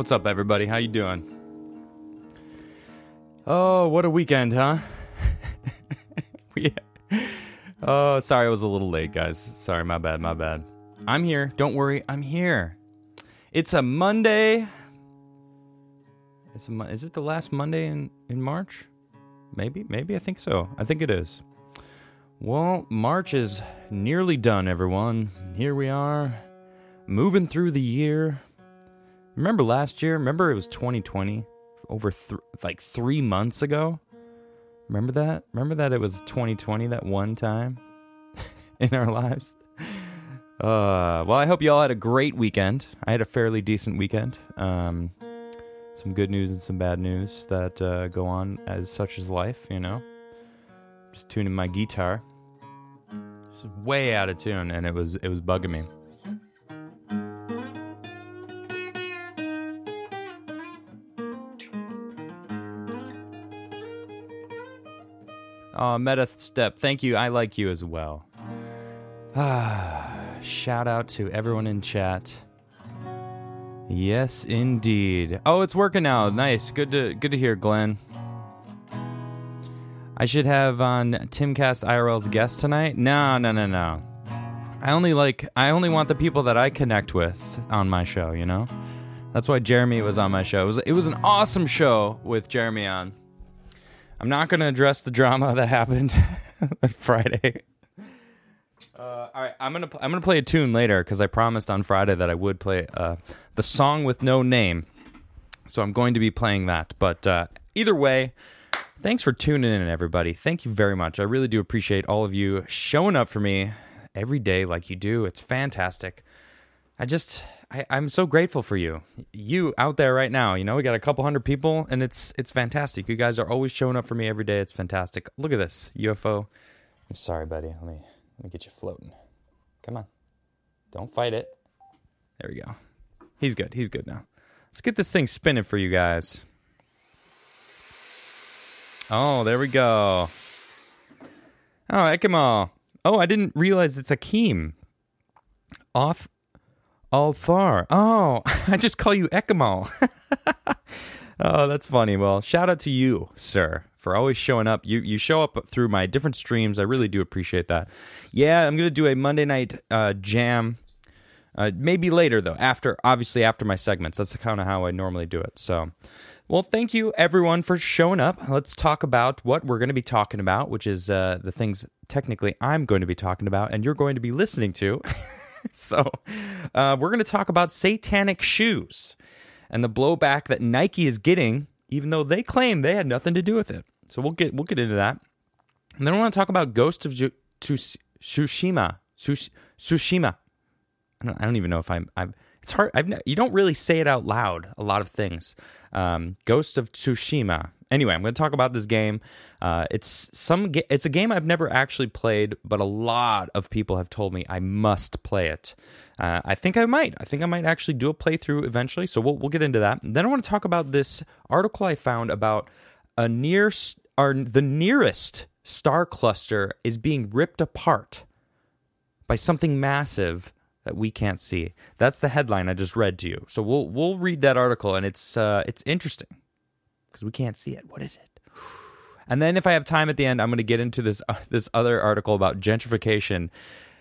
What's up, everybody? How you doing? Oh, what a weekend, huh? Yeah. Oh, sorry I was a little late, guys. Sorry, my bad. I'm here. Don't worry, I'm here. It's a Monday. Is it the last Monday in March? Maybe, I think so. I think it is. Well, March is nearly done, everyone. Here we are, moving through the year. Remember last year? Remember it was 2020? Over 3 months ago? Remember that? Remember that it was 2020 that one time in our lives? Well, I hope you all had a great weekend. I had a fairly decent weekend. Some good news and some bad news that go on as such as life, you know? Just tuning my guitar. Just way out of tune, and it was bugging me. Oh, Meta Step, thank you. I like you as well. Shout out to everyone in chat. Yes, indeed. Oh, it's working now. Nice. Good to hear, Glenn. I should have on Timcast IRL's guest tonight. No. I only want the people that I connect with on my show, you know? That's why Jeremy was on my show. It was an awesome show with Jeremy on. I'm not going to address the drama that happened Friday. All right, I'm gonna play a tune later because I promised on Friday that I would play the song with no name. So I'm going to be playing that. But either way, thanks for tuning in, everybody. Thank you very much. I really do appreciate all of you showing up for me every day like you do. It's fantastic. I'm so grateful for you. You out there right now, you know, we got a couple hundred people, and it's fantastic. You guys are always showing up for me every day. It's fantastic. Look at this, UFO. I'm sorry, buddy. Let me get you floating. Come on. Don't fight it. There we go. He's good. He's good now. Let's get this thing spinning for you guys. Oh, there we go. Oh, Ekimo. Oh, I didn't realize it's Akeem. Off all far. Oh, I just call you Ekimo. Oh, that's funny. Well, shout out to you, sir, for always showing up. You show up through my different streams. I really do appreciate that. Yeah, I'm going to do a Monday night jam. Maybe later, though, after my segments. That's kind of how I normally do it. So, well, thank you, everyone, for showing up. Let's talk about what we're going to be talking about, which is the things technically I'm going to be talking about and you're going to be listening to. So, we're going to talk about satanic shoes and the blowback that Nike is getting, even though they claim they had nothing to do with it. So we'll get into that. And then I want to talk about Ghost of Tsushima. Tsushima. I don't even know if I'm it's hard. You don't really say it out loud, a lot of things. Ghost of Tsushima. Anyway, I'm going to talk about this game. It's a game I've never actually played, but a lot of people have told me I must play it. I think I might actually do a playthrough eventually, so we'll get into that. And then I want to talk about this article I found about the nearest star cluster is being ripped apart by something massive that we can't see. That's the headline I just read to you. So we'll read that article, and it's interesting because we can't see it. What is it? And then if I have time at the end, I'm going to get into this other article about gentrification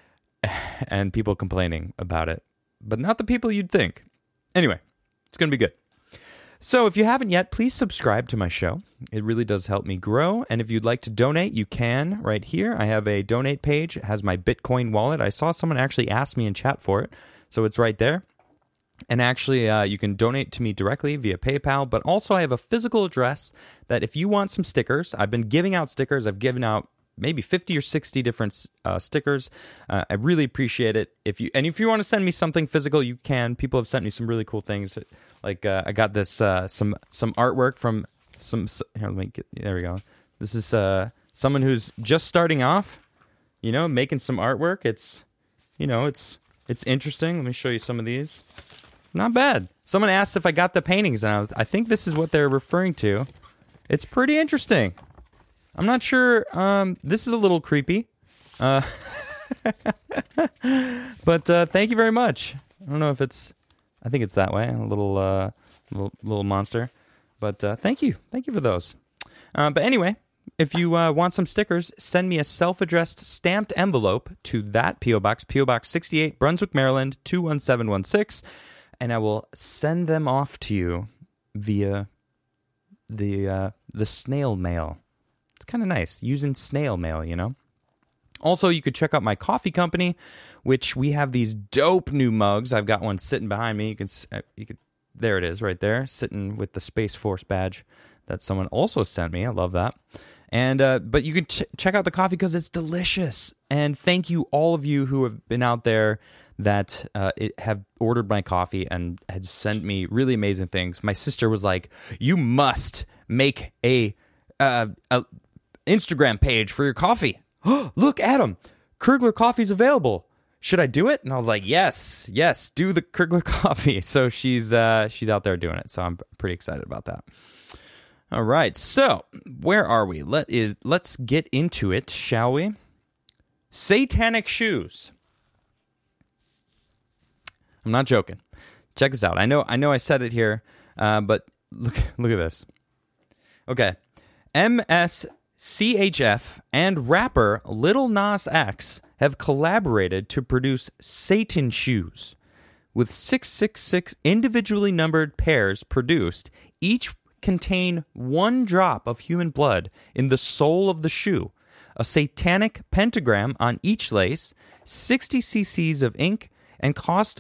and people complaining about it, but not the people you'd think. Anyway, it's going to be good. So if you haven't yet, please subscribe to my show. It really does help me grow. And if you'd like to donate, you can right here. I have a donate page. It has my Bitcoin wallet. I saw someone actually ask me in chat for it, so it's right there. And actually, you can donate to me directly via PayPal, but also I have a physical address that if you want some stickers, I've been giving out stickers. I've given out maybe 50 or 60 different stickers. I really appreciate it. If you want to send me something physical, you can. People have sent me some really cool things. Like I got this some artwork from some. Here, there we go. This is someone who's just starting off, you know, making some artwork. It's interesting. Let me show you some of these. Not bad. Someone asked if I got the paintings, and I think this is what they're referring to. It's pretty interesting. I'm not sure. This is a little creepy. But thank you very much. I don't know if it's... I think it's that way. A little little monster. But thank you for those. But anyway, if you want some stickers, send me a self-addressed stamped envelope to that P.O. Box, P.O. Box 68, Brunswick, Maryland, 21716, and I will send them off to you via the snail mail. It's kind of nice, using snail mail, you know? Also, you could check out my coffee company, which we have these dope new mugs. I've got one sitting behind me. You could, there it is, right there, sitting with the Space Force badge that someone also sent me. I love that. And but you can check out the coffee because it's delicious. And thank you, all of you who have been out there that have ordered my coffee and had sent me really amazing things. My sister was like, "You must make a Instagram page for your coffee." Look, Adam, Krugler coffee's available. Should I do it? And I was like, yes, do the Krugler coffee. So she's out there doing it. So I'm pretty excited about that. All right. So where are we? Let's get into it, shall we? Satanic shoes. I'm not joking. Check this out. I know I said it here, but look at this. Okay. MSCHF and rapper Lil Nas X have collaborated to produce Satan shoes. With 666 individually numbered pairs produced, each contain 1 drop of human blood in the sole of the shoe, a satanic pentagram on each lace, 60 cc's of ink, and cost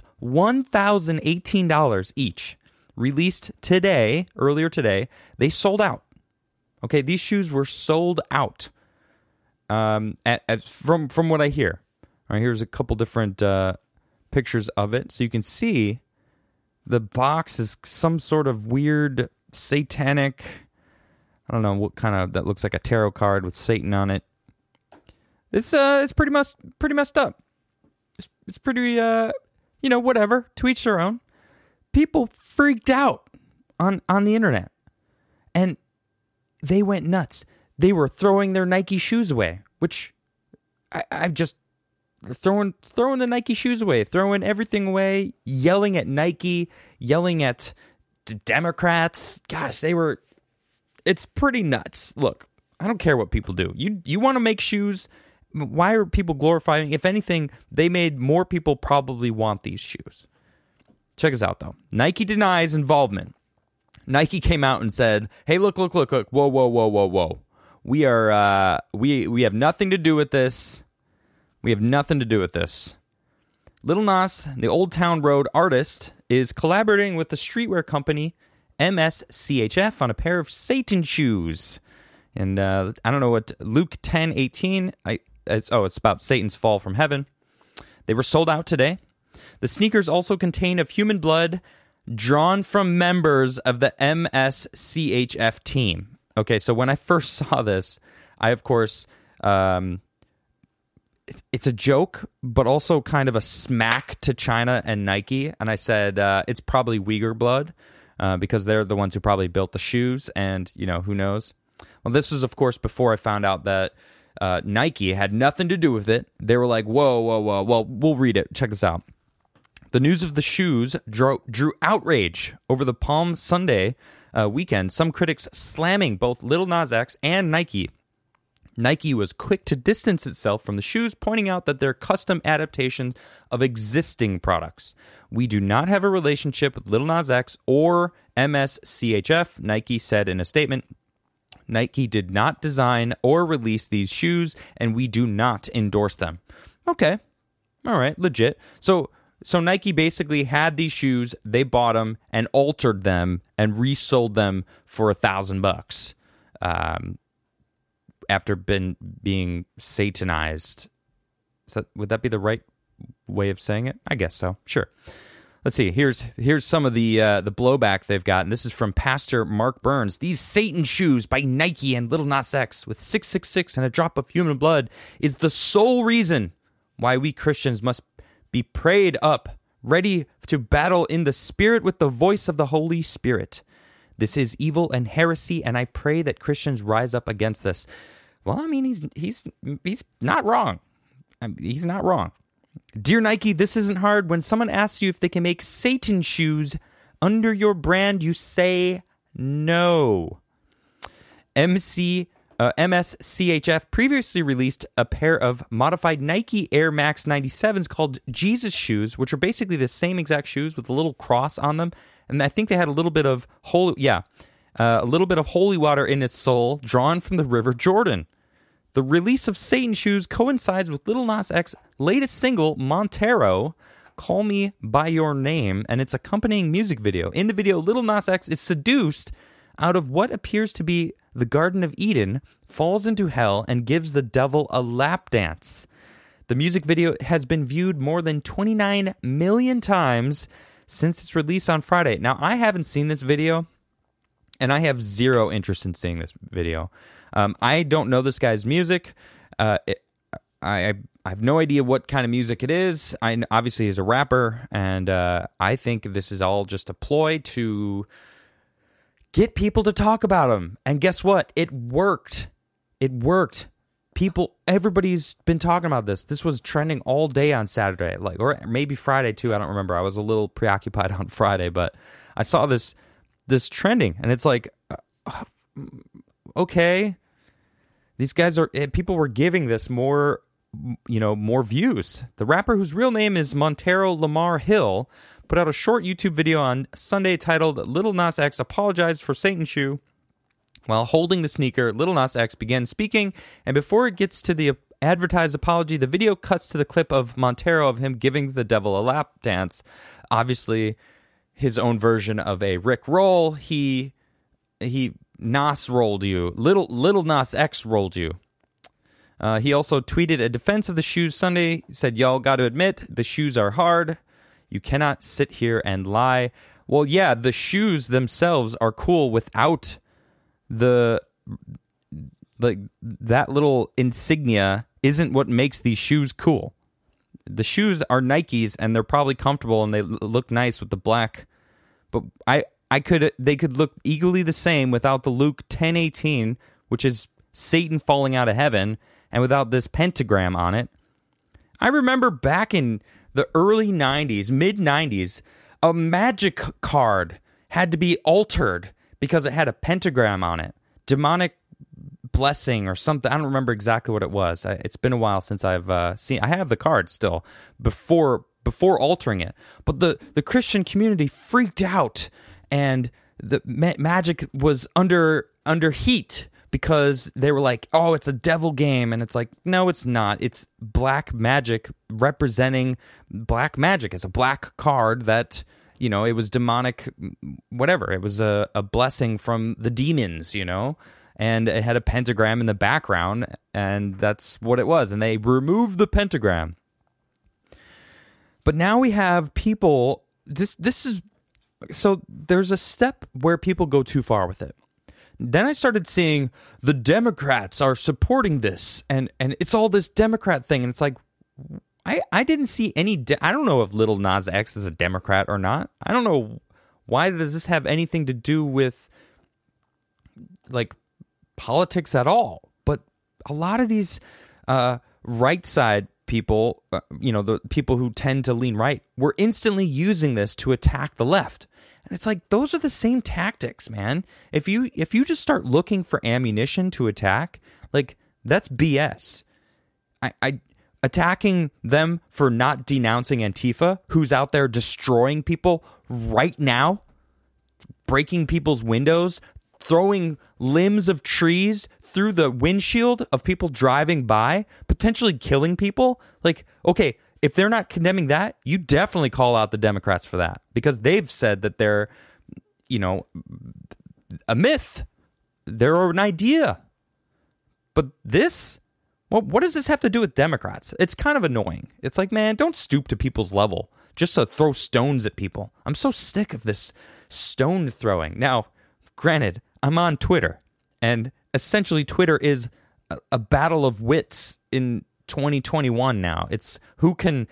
$1,018 each. Released earlier today, they sold out. Okay, these shoes were sold out. From what I hear. All right, here's a couple different pictures of it, so you can see the box is some sort of weird satanic. I don't know what kind of, that looks like a tarot card with Satan on it. This is pretty messed up. It's pretty whatever. To each their own. People freaked out on the internet, and they went nuts. They were throwing their Nike shoes away, which I've just throwing the Nike shoes away, throwing everything away, yelling at Nike, yelling at the Democrats. Gosh, it's pretty nuts. Look, I don't care what people do. You want to make shoes. Why are people glorifying? If anything, they made more people probably want these shoes. Check us out, though. Nike denies involvement. Nike came out and said, "Hey, look. Whoa. We are, we have nothing to do with this. We have nothing to do with this." Lil Nas, the Old Town Road artist, is collaborating with the streetwear company MSCHF on a pair of Satan shoes. And I don't know what, Luke 10:18, it's about Satan's fall from heaven. They were sold out today. The sneakers also contain of human blood drawn from members of the MSCHF team. Okay, so when I first saw this, I, of course, it's a joke, but also kind of a smack to China and Nike. And I said, it's probably Uyghur blood, because they're the ones who probably built the shoes, and, who knows? Well, this was, of course, before I found out that Nike had nothing to do with it. They were like, whoa. Well, we'll read it. Check this out. The news of the shoes drew outrage over the Palm Sunday weekend, some critics slamming both Lil Nas X and Nike. Nike was quick to distance itself from the shoes, pointing out that they're custom adaptations of existing products. "We do not have a relationship with Lil Nas X or MSCHF," Nike said in a statement. "Nike did not design or release these shoes, and we do not endorse them." Okay. All right. Legit. So Nike basically had these shoes, they bought them and altered them and resold them for $1,000 after being satanized. Would that be the right way of saying it? I guess so. Sure. Let's see. Here's some of the blowback they've gotten. This is from Pastor Mark Burns. "These Satan shoes by Nike and Lil Nas X with 666 and a drop of human blood is the sole reason why we Christians must be prayed up, ready to battle in the Spirit with the voice of the Holy Spirit. This is evil and heresy, and I pray that Christians rise up against this." Well, I mean, he's not wrong. He's not wrong. "Dear Nike, this isn't hard. When someone asks you if they can make Satan shoes under your brand, you say no. MSCHF previously released a pair of modified Nike Air Max 97s called Jesus shoes, which are basically the same exact shoes with a little cross on them. And I think they had a little bit of holy water in its sole, drawn from the River Jordan. The release of Satan shoes coincides with Lil Nas X's latest single, Montero, Call Me By Your Name, and its accompanying music video. In the video, Lil Nas X is seduced out of what appears to be the Garden of Eden, falls into hell, and gives the devil a lap dance. The music video has been viewed more than 29 million times since its release on Friday. Now, I haven't seen this video, and I have zero interest in seeing this video. I don't know this guy's music. I have no idea what kind of music it is. Obviously, he's a rapper, and I think this is all just a ploy to get people to talk about him. And guess what? It worked. It worked. Everybody's been talking about this. This was trending all day on Saturday, or maybe Friday too. I don't remember. I was a little preoccupied on Friday, but I saw this trending, and it's like, okay, these guys people were giving this more views. The rapper, whose real name is Montero Lamar Hill, put out a short YouTube video on Sunday titled Lil Nas X Apologized for Satan Shoe. While holding the sneaker, Lil Nas X began speaking, and before it gets to the advertised apology, the video cuts to the clip of Montero of him giving the devil a lap dance. Obviously, his own version of a Rick roll. He Nas rolled you. Little Nas X rolled you. He also tweeted a defense of the shoes Sunday. He said, y'all got to admit, the shoes are hard. You cannot sit here and lie. Well, yeah, the shoes themselves are cool without that little insignia isn't what makes these shoes cool. The shoes are Nikes, and they're probably comfortable, and they look nice with the black. But they could look equally the same without the Luke 10:18, which is Satan falling out of heaven, and without this pentagram on it. I remember back in the early 90s, mid-90s, a Magic card had to be altered because it had a pentagram on it. Demonic blessing or something. I don't remember exactly what it was. It's been a while since I've seen. I have the card still before altering it. But the Christian community freaked out, and the Magic was under heat because they were like, oh, it's a devil game. And it's like, no, it's not. It's black magic representing black magic. It's a black card that, it was demonic, whatever. It was a blessing from the demons, and it had a pentagram in the background, and that's what it was. And they removed the pentagram. But now we have people, so there's a step where people go too far with it. Then I started seeing the Democrats are supporting this, and it's all this Democrat thing, and it's like, I didn't see any. I don't know if Lil Nas X is a Democrat or not. I don't know, why does this have anything to do with politics at all? But a lot of these right side people, the people who tend to lean right, were instantly using this to attack the left. And it's like, those are the same tactics, man. If you just start looking for ammunition to attack, that's BS. I attacking them for not denouncing Antifa, who's out there destroying people right now, breaking people's windows, throwing limbs of trees through the windshield of people driving by, potentially killing people. Okay, if they're not condemning that, you definitely call out the Democrats for that, because they've said that they're, a myth. They're an idea. But this, what does this have to do with Democrats? It's kind of annoying. It's like, man, don't stoop to people's level just to throw stones at people. I'm so sick of this stone throwing. Now, granted, I'm on Twitter, and essentially Twitter is a battle of wits in 2021 now. It's who can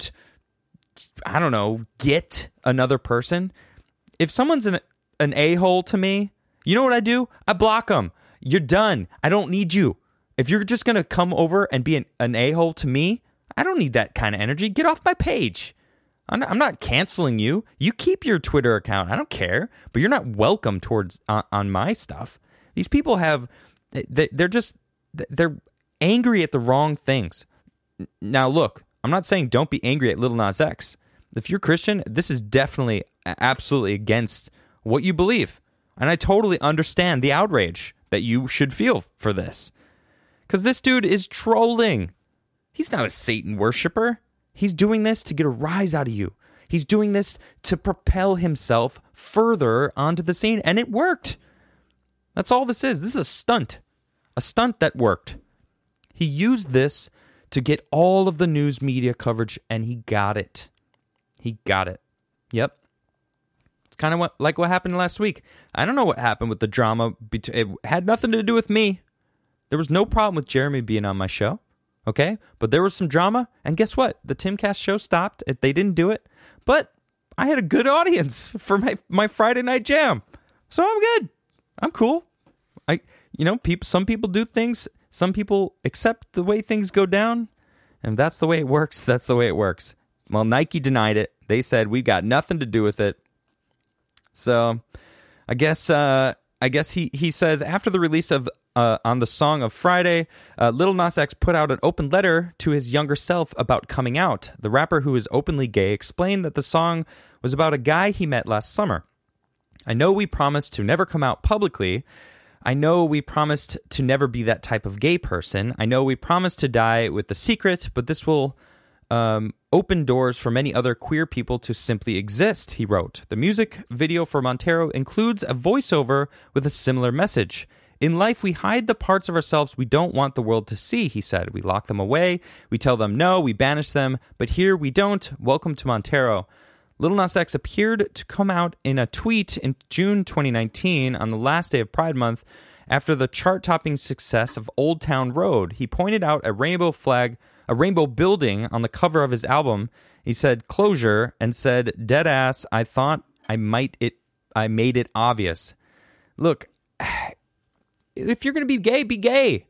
get another person. If someone's an a-hole to me, you know what I do? I block them. You're done. I don't need you. If you're just going to come over and be an a-hole to me, I don't need that kind of energy. Get off my page. I'm not canceling you. You keep your Twitter account. I don't care, but you're not welcome towards on my stuff. These people they're angry at the wrong things. Now, look, I'm not saying don't be angry at Lil Nas X. If you're Christian, this is definitely absolutely against what you believe. And I totally understand the outrage that you should feel for this. Because this dude is trolling. He's not a Satan worshiper. He's doing this to get a rise out of you. He's doing this to propel himself further onto the scene. And it worked. That's all this is. This is a stunt. A stunt that worked. He used this to get all of the news media coverage, and he got it. He got it. Yep. It's kind of like what happened last week. I don't know what happened with the drama. It had nothing to do with me. There was no problem with Jeremy being on my show. Okay? But there was some drama, and guess what? The Timcast show stopped. They didn't do it. But I had a good audience for my Friday night jam. So I'm good. I'm cool. Some people do things. Some people accept the way things go down. And that's the way it works. That's the way it works. Well, Nike denied it. They said, we got nothing to do with it. So I guess he says after the release of on the Song of Friday, Lil Nas X put out an open letter to his younger self about coming out. The rapper, who is openly gay, explained that the song was about a guy he met last summer. I know we promised to never come out publicly. I know we promised to never be that type of gay person. I know we promised to die with the secret, but this will open doors for many other queer people to simply exist, he wrote. The music video for Montero includes a voiceover with a similar message. In life, we hide the parts of ourselves we don't want the world to see, he said. We lock them away, we tell them no, we banish them, but here we don't. Welcome to Montero. Lil Nas X appeared to come out in a tweet in June 2019 on the last day of Pride Month after the chart-topping success of Old Town Road. He pointed out a rainbow building on the cover of his album. He said closure and said, dead ass, I thought I made it obvious. Look, if you're going to be gay, be gay.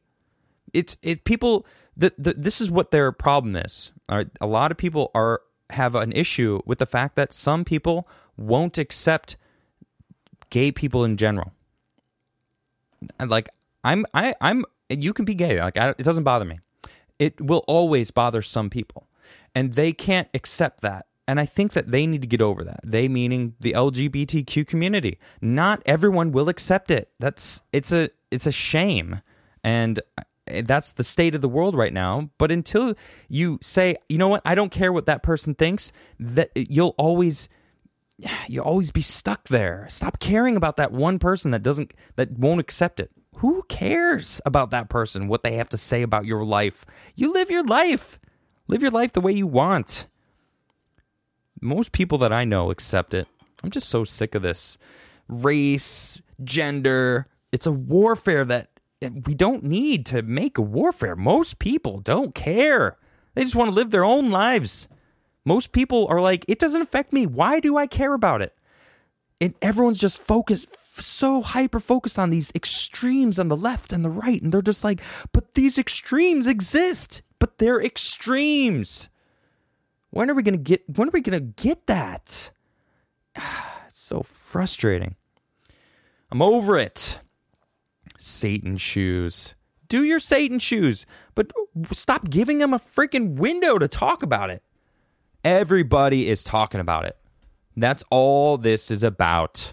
This is what their problem is. All right? A lot of people have an issue with the fact that some people won't accept gay people in general. Like you can be gay. It doesn't bother me. It will always bother some people, and they can't accept that. And I think that they need to get over that. They meaning the LGBTQ community. Not everyone will accept it. It's a shame, and that's the state of the world right now. But until you say, you know what, I don't care what that person thinks, that you'll always be stuck there. Stop caring about that one person that won't accept it. Who cares about that person, what they have to say about your life? You live your life. Live your life the way you want. Most people that I know accept it. I'm just so sick of this. Race, gender, it's a warfare that we don't need to make a warfare. Most people don't care. They just want to live their own lives. Most people are like, it doesn't affect me. Why do I care about it? And everyone's just so hyper-focused on these extremes on the left and the right. And they're just like, but these extremes exist. But they're extremes. When are we going to get that? It's so frustrating. I'm over it. Satan shoes. Do your Satan shoes. But stop giving them a freaking window to talk about it. Everybody is talking about it. That's all this is about.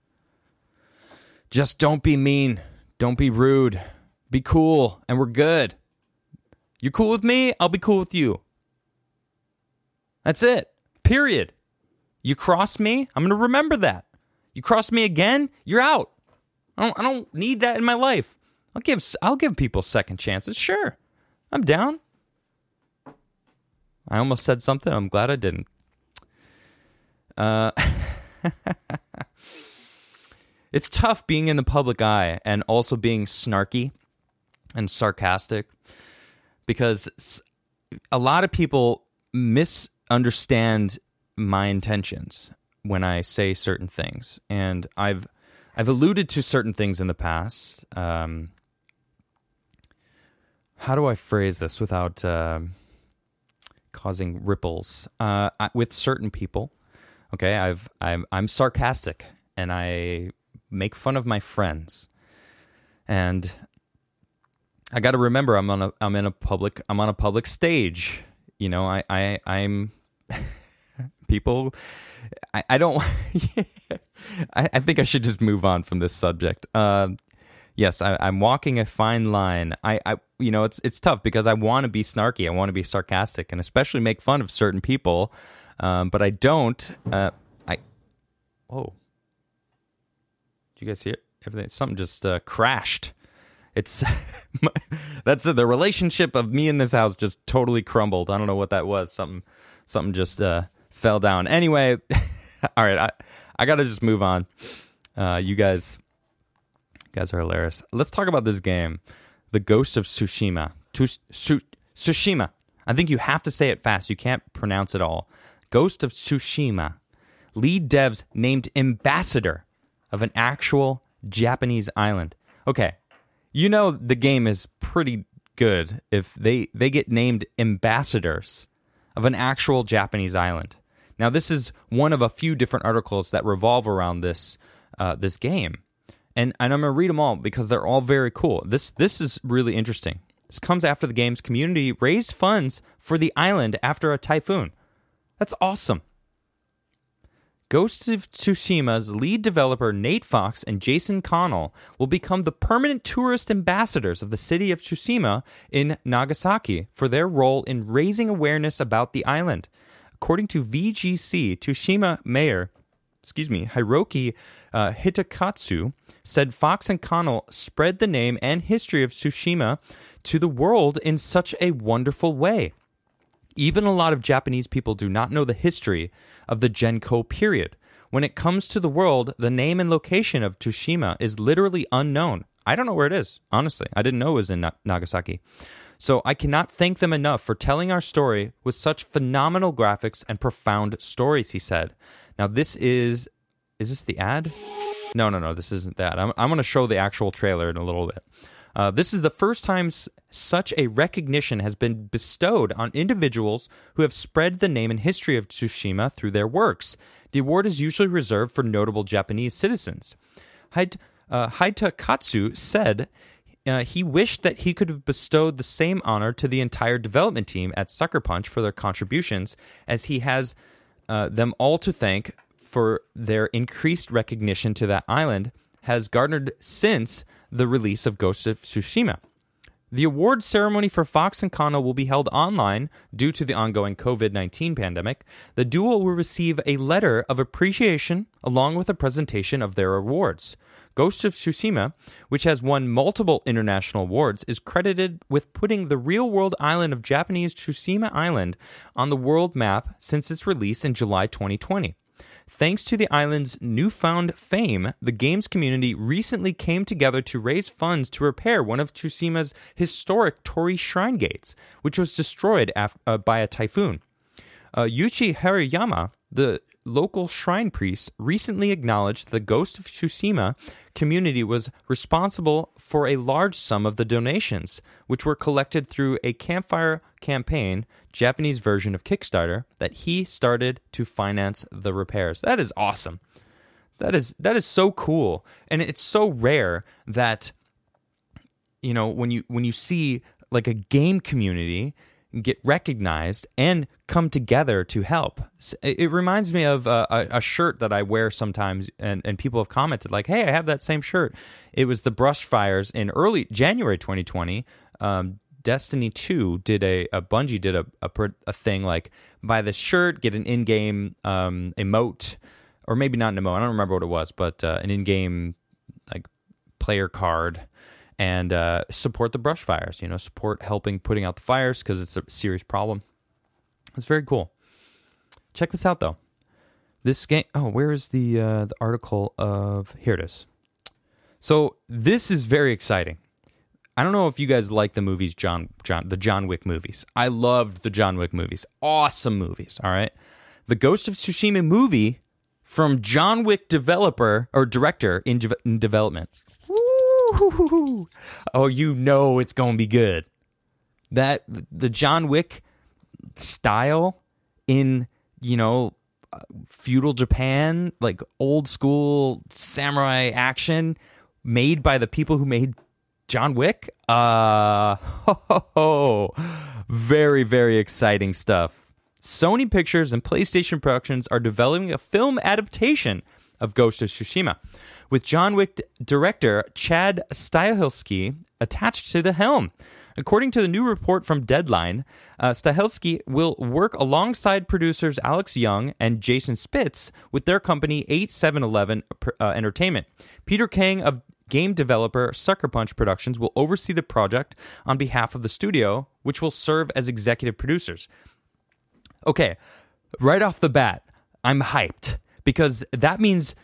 Just don't be mean. Don't be rude. Be cool, and we're good. You're cool with me, I'll be cool with you. That's it. Period. You cross me, I'm going to remember that. You cross me again, you're out. I don't need that in my life. I'll give people second chances. Sure. I'm down. I almost said something. I'm glad I didn't. It's tough being in the public eye and also being snarky and sarcastic, because a lot of people misunderstand my intentions when I say certain things, and I've alluded to certain things in the past. How do I phrase this without causing ripples with certain people. Okay, I'm sarcastic and I make fun of my friends, and I got to remember I'm on a public stage. You know, I'm people. I don't. I think I should just move on from this subject. Yes, I'm walking a fine line. You know, it's tough because I want to be snarky. I want to be sarcastic, and especially make fun of certain people. But I don't. Whoa! Did you guys hear everything? Something just crashed. It's that's it. The relationship of me in this house just totally crumbled. I don't know what that was. Something just fell down. Anyway, all right. I gotta just move on. You guys are hilarious. Let's talk about this game, The Ghost of Tsushima. Tsushima. I think you have to say it fast. You can't pronounce it all. Ghost of Tsushima. Lead devs named ambassador of an actual Japanese island. Okay. You know the game is pretty good if they get named ambassadors of an actual Japanese island. Now, this is one of a few different articles that revolve around this game. And I'm going to read them all because they're all very cool. This is really interesting. This comes after the game's community raised funds for the island after a typhoon. That's awesome. Ghost of Tsushima's lead developer Nate Fox and Jason Connell will become the permanent tourist ambassadors of the city of Tsushima in Nagasaki for their role in raising awareness about the island. According to VGC, Tsushima Mayor, Hiroki Hitakatsu, said Fox and Connell spread the name and history of Tsushima to the world in such a wonderful way. Even a lot of Japanese people do not know the history of the Genko period. When it comes to the world, the name and location of Tsushima is literally unknown. I don't know where it is, honestly. I didn't know it was in Nagasaki. So I cannot thank them enough for telling our story with such phenomenal graphics and profound stories, he said. Now this is this the ad? No, this isn't that. I'm going to show the actual trailer in a little bit. This is the first time such a recognition has been bestowed on individuals who have spread the name and history of Tsushima through their works. The award is usually reserved for notable Japanese citizens. Hitakatsu said he wished that he could have bestowed the same honor to the entire development team at Sucker Punch for their contributions, as he has them all to thank for their increased recognition to that island has garnered since the release of Ghost of Tsushima. The award ceremony for Fox and Connell will be held online due to the ongoing COVID-19 pandemic. The duo will receive a letter of appreciation along with a presentation of their awards. Ghost of Tsushima, which has won multiple international awards, is credited with putting the real-world island of Japanese Tsushima Island on the world map since its release in July 2020. Thanks to the island's newfound fame, the game's community recently came together to raise funds to repair one of Tsushima's historic torii shrine gates, which was destroyed by a typhoon. Yuichi Haruyama, the local shrine priest, recently acknowledged the Ghost of Tsushima community was responsible for a large sum of the donations, which were collected through a campfire campaign, Japanese version of Kickstarter, that he started to finance the repairs. That is awesome. That is so cool. And it's so rare that, you know, when you see like a game community get recognized and come together to help. It reminds me of a shirt that I wear sometimes, and people have commented like, hey, I have that same shirt. It was the Brushfires in early January 2020. Destiny 2 did Bungie did a thing like, buy this shirt, get an in-game emote, or maybe not an emote, I don't remember what it was, but an in-game like player card, and support the brush fires, you know, support helping putting out the fires because it's a serious problem. It's very cool. Check this out, though. This game, where is the article of, here it is. So this is very exciting. I don't know if you guys like the movies, the John Wick movies. I loved the John Wick movies. Awesome movies, all right? The Ghost of Tsushima movie from John Wick developer or director in development. Oh, you know it's going to be good. The John Wick, style in, feudal Japan, like old school samurai action made by the people who made John Wick. Very, very exciting stuff. Sony Pictures and PlayStation Productions are developing a film adaptation of Ghost of Tsushima, with John Wick director Chad Stahelski attached to the helm. According to the new report from Deadline, Stahelski will work alongside producers Alex Young and Jason Spitz with their company 8711 Entertainment. Peter Kang of game developer Sucker Punch Productions will oversee the project on behalf of the studio, which will serve as executive producers. Okay, right off the bat, I'm hyped because that means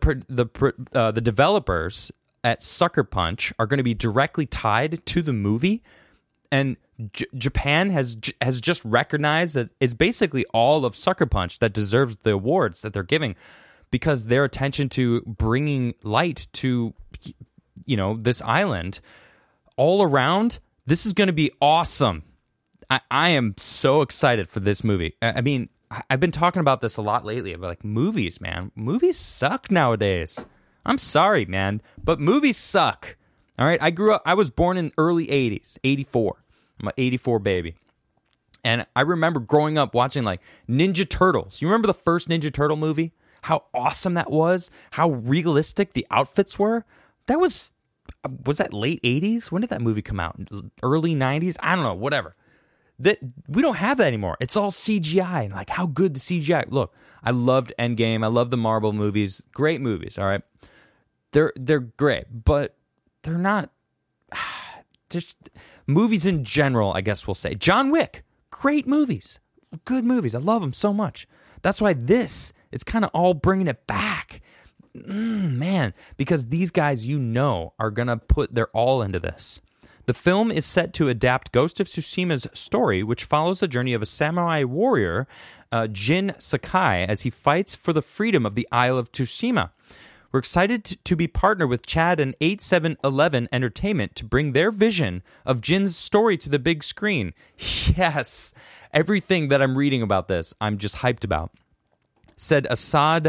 the developers at Sucker Punch are going to be directly tied to the movie, and Japan has just recognized that it's basically all of Sucker Punch that deserves the awards that they're giving, because their attention to bringing light to this island all around. This is going to be awesome. I am so excited for this movie. I mean, I've been talking about this a lot lately. About like movies, man. Movies suck nowadays. I'm sorry, man, but movies suck. All right, I was born in early 80s, 84. I'm an 84 baby. And I remember growing up watching like Ninja Turtles. You remember the first Ninja Turtle movie? How awesome that was? How realistic the outfits were? That was that late 80s? When did that movie come out? Early 90s? I don't know, whatever. That we don't have that anymore. It's all CGI, and like how good the CGI. Look, I loved Endgame. I love the Marvel movies. Great movies, all right? They're great, but they're not just movies in general, I guess we'll say. John Wick, great movies. Good movies. I love them so much. That's why it's kind of all bringing it back. Man, because these guys, are going to put their all into this. The film is set to adapt Ghost of Tsushima's story, which follows the journey of a samurai warrior, Jin Sakai, as he fights for the freedom of the Isle of Tsushima. We're excited to be partnered with Chad and 8711 Entertainment to bring their vision of Jin's story to the big screen. Yes, everything that I'm reading about this, I'm just hyped about. Said Assad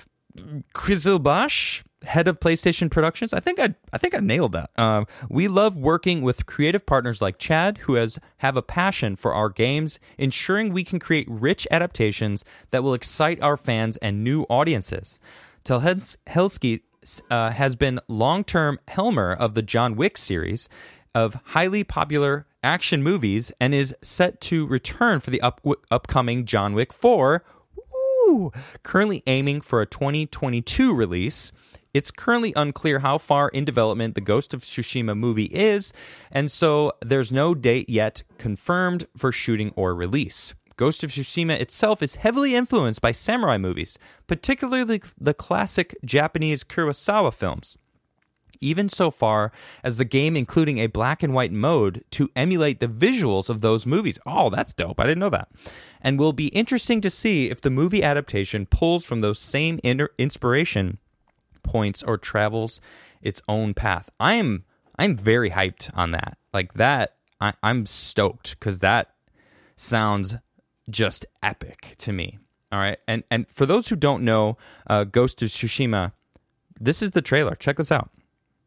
Krizilbash, head of PlayStation Productions. I think I nailed that. We love working with creative partners like Chad, who have a passion for our games, ensuring we can create rich adaptations that will excite our fans and new audiences. Stahelski has been long-term helmer of the John Wick series of highly popular action movies and is set to return for the upcoming John Wick 4. Currently aiming for a 2022 release. It's currently unclear how far in development the Ghost of Tsushima movie is, and so there's no date yet confirmed for shooting or release. Ghost of Tsushima itself is heavily influenced by samurai movies, particularly the classic Japanese Kurosawa films. Even so far as the game including a black and white mode to emulate the visuals of those movies. Oh, that's dope. I didn't know that. And will be interesting to see if the movie adaptation pulls from those same inspiration points or travels its own path. I'm very hyped on that. Like that, I'm stoked because that sounds just epic to me. All right. And for those who don't know Ghost of Tsushima, this is the trailer. Check this out.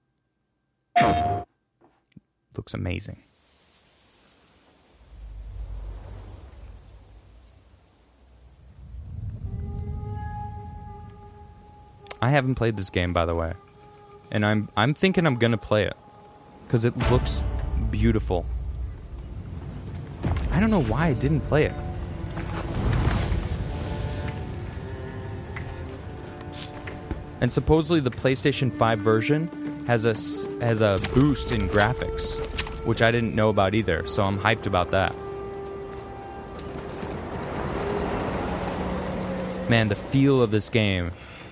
Looks amazing. I haven't played this game, by the way, and I'm thinking I'm gonna play it because it looks beautiful. I don't know why I didn't play it. And supposedly the PlayStation 5 version has a boost in graphics, which I didn't know about either, so I'm hyped about that. Man, the feel of this game.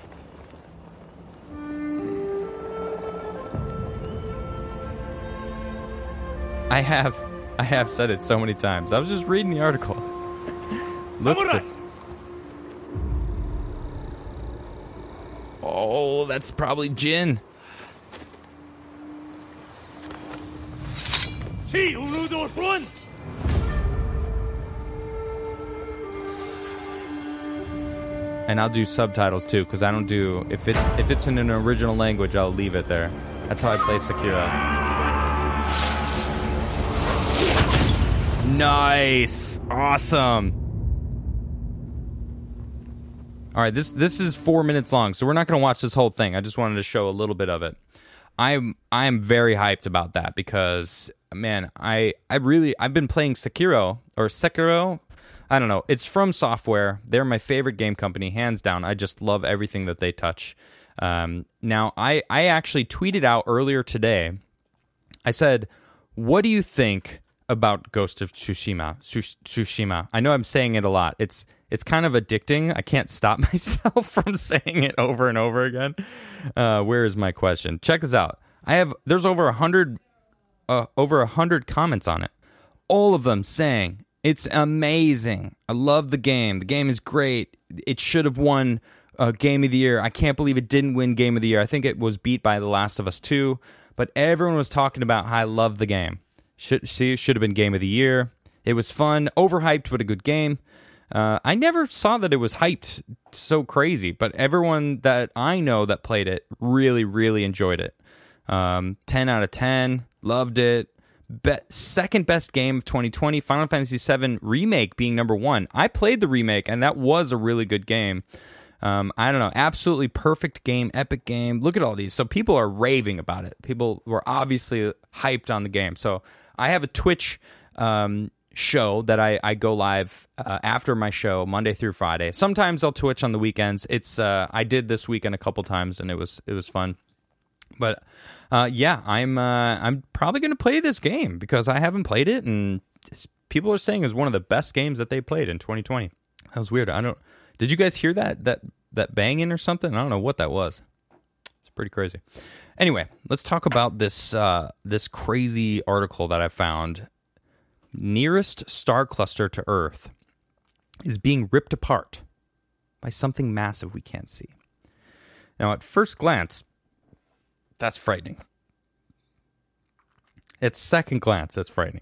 I have said it so many times. I was just reading the article. Look at this. Oh, that's probably Jin. And I'll do subtitles too, because I don't do... If it's in an original language, I'll leave it there. That's how I play Sekiro. Nice! Awesome! Alright, this is 4 minutes long, so we're not going to watch this whole thing. I just wanted to show a little bit of it. I am very hyped about that because, man, I've been playing Sekiro. I don't know. It's From Software. They're my favorite game company, hands down. I just love everything that they touch. Now, I actually tweeted out earlier today. I said, "What do you think about Ghost of Tsushima?" I know I'm saying it a lot. It's kind of addicting. I can't stop myself from saying it over and over again. Where is my question? Check this out. There's over 100 comments on it. All of them saying it's amazing. I love the game. The game is great. It should have won Game of the Year. I can't believe it didn't win Game of the Year. I think it was beat by The Last of Us 2. But everyone was talking about how I love the game. Should have been Game of the Year. It was fun, overhyped, but a good game. I never saw that it was hyped so crazy, but everyone that I know that played it really, really enjoyed it. 10 out of 10, loved it. Second best game of 2020, Final Fantasy VII Remake being number 1. I played the remake, and that was a really good game. I don't know, absolutely perfect game, epic game. Look at all these. So people are raving about it. People were obviously hyped on the game. So I have a Twitch show that I go live after my show Monday through Friday. Sometimes I'll Twitch on the weekends. It's I did this weekend a couple times and it was fun. But yeah, I'm probably going to play this game because I haven't played it and people are saying it's one of the best games that they played in 2020. That was weird. Did you guys hear that banging or something? I don't know what that was. It's pretty crazy. Anyway, let's talk about this crazy article that I found. Nearest star cluster to Earth is being ripped apart by something massive we can't see. Now, at first glance, that's frightening. At second glance, that's frightening.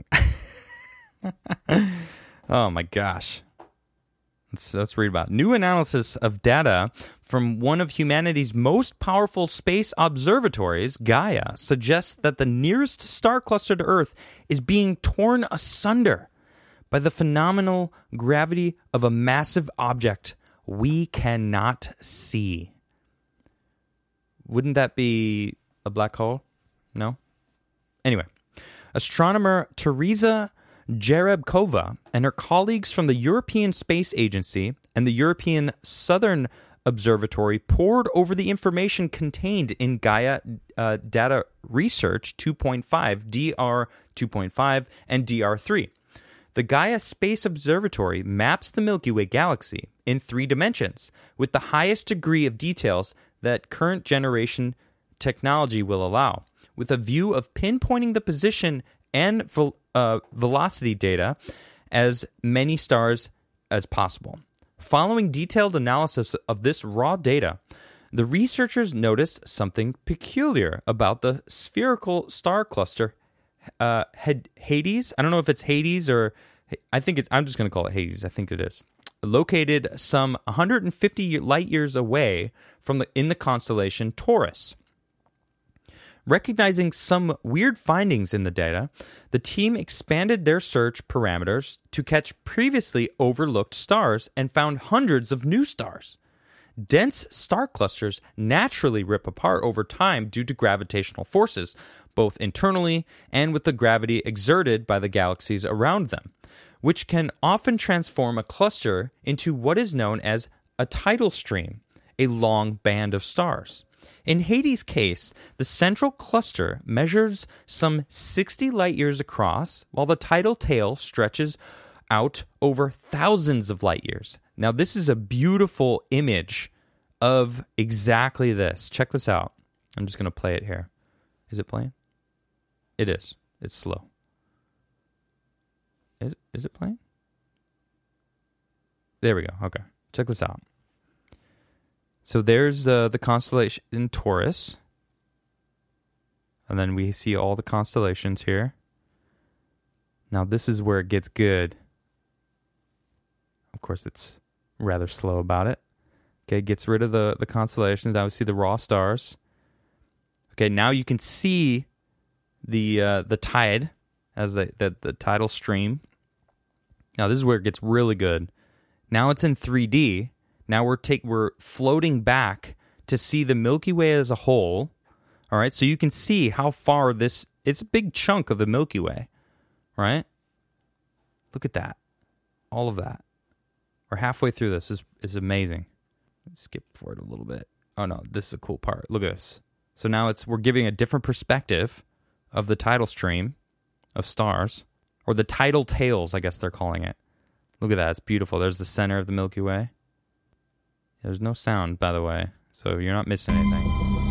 Oh my gosh. Let's read about it. New analysis of data from one of humanity's most powerful space observatories, Gaia, suggests that the nearest star cluster to Earth is being torn asunder by the phenomenal gravity of a massive object we cannot see. Wouldn't that be a black hole? No? Anyway, astronomer Teresa Jerebkova and her colleagues from the European Space Agency and the European Southern Observatory pored over the information contained in Gaia Data Research 2.5, DR 2.5, and DR 3. The Gaia Space Observatory maps the Milky Way galaxy in 3 dimensions with the highest degree of details that current generation technology will allow, with a view of pinpointing the position and velocity data as many stars as possible. Following detailed analysis of this raw data, the researchers noticed something peculiar about the spherical star cluster Hades. I don't know if it's Hades or I'm just going to call it Hades. I think it is. Located some 150 light years away in the constellation Taurus. Recognizing some weird findings in the data, the team expanded their search parameters to catch previously overlooked stars and found hundreds of new stars. Dense star clusters naturally rip apart over time due to gravitational forces, both internally and with the gravity exerted by the galaxies around them, which can often transform a cluster into what is known as a tidal stream, a long band of stars. In Hades' case, the central cluster measures some 60 light years across, while the tidal tail stretches out over thousands of light years. Now, this is a beautiful image of exactly this. Check this out. I'm just going to play it here. Is it playing? It is. It's slow. Is it playing? There we go. Okay. Check this out. So there's the constellation Taurus. And then we see all the constellations here. Now this is where it gets good. Of course, it's rather slow about it. Okay, gets rid of the constellations. Now we see the raw stars. Okay, now you can see the tide as the tidal stream. Now this is where it gets really good. Now it's in 3D. Now we're floating back to see the Milky Way as a whole. All right, so you can see how far it's a big chunk of the Milky Way, right? Look at that. All of that. We're halfway through this. This is amazing. Skip forward a little bit. Oh no, this is a cool part. Look at this. So now we're giving a different perspective of the tidal stream of stars, or the tidal tails, I guess they're calling it. Look at that. It's beautiful. There's the center of the Milky Way. There's no sound, by the way, so you're not missing anything.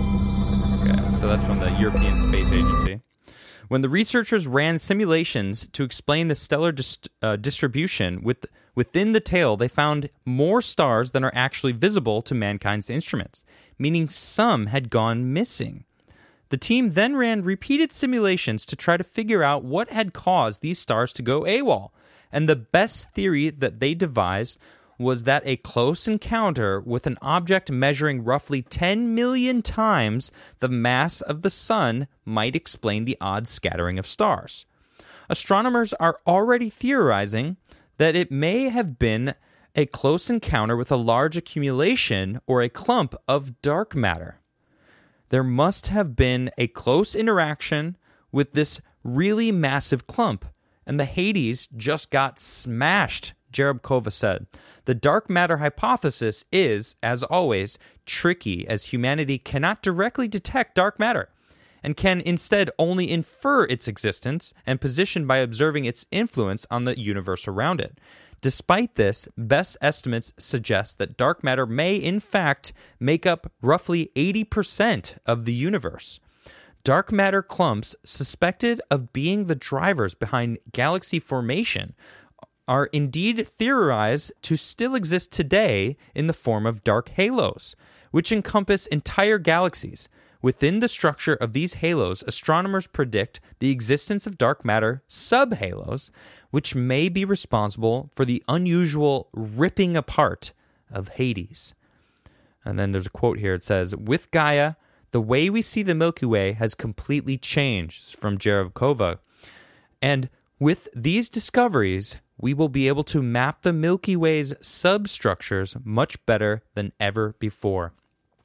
Okay, so that's from the European Space Agency. When the researchers ran simulations to explain the stellar distribution within the tail, they found more stars than are actually visible to mankind's instruments, meaning some had gone missing. The team then ran repeated simulations to try to figure out what had caused these stars to go AWOL, and the best theory that they devised was that a close encounter with an object measuring roughly 10 million times the mass of the sun might explain the odd scattering of stars. Astronomers are already theorizing that it may have been a close encounter with a large accumulation or a clump of dark matter. There must have been a close interaction with this really massive clump, and the Hades just got smashed, Jerebkova said. The dark matter hypothesis is, as always, tricky, as humanity cannot directly detect dark matter and can instead only infer its existence and position by observing its influence on the universe around it. Despite this, best estimates suggest that dark matter may, in fact, make up roughly 80% of the universe. Dark matter clumps suspected of being the drivers behind galaxy formation are indeed theorized to still exist today in the form of dark halos, which encompass entire galaxies. Within the structure of these halos, astronomers predict the existence of dark matter subhalos, which may be responsible for the unusual ripping apart of Hades. And then there's a quote here. It says, "With Gaia, the way we see the Milky Way has completely changed," from Jerebkova. And with these discoveries, we will be able to map the Milky Way's substructures much better than ever before.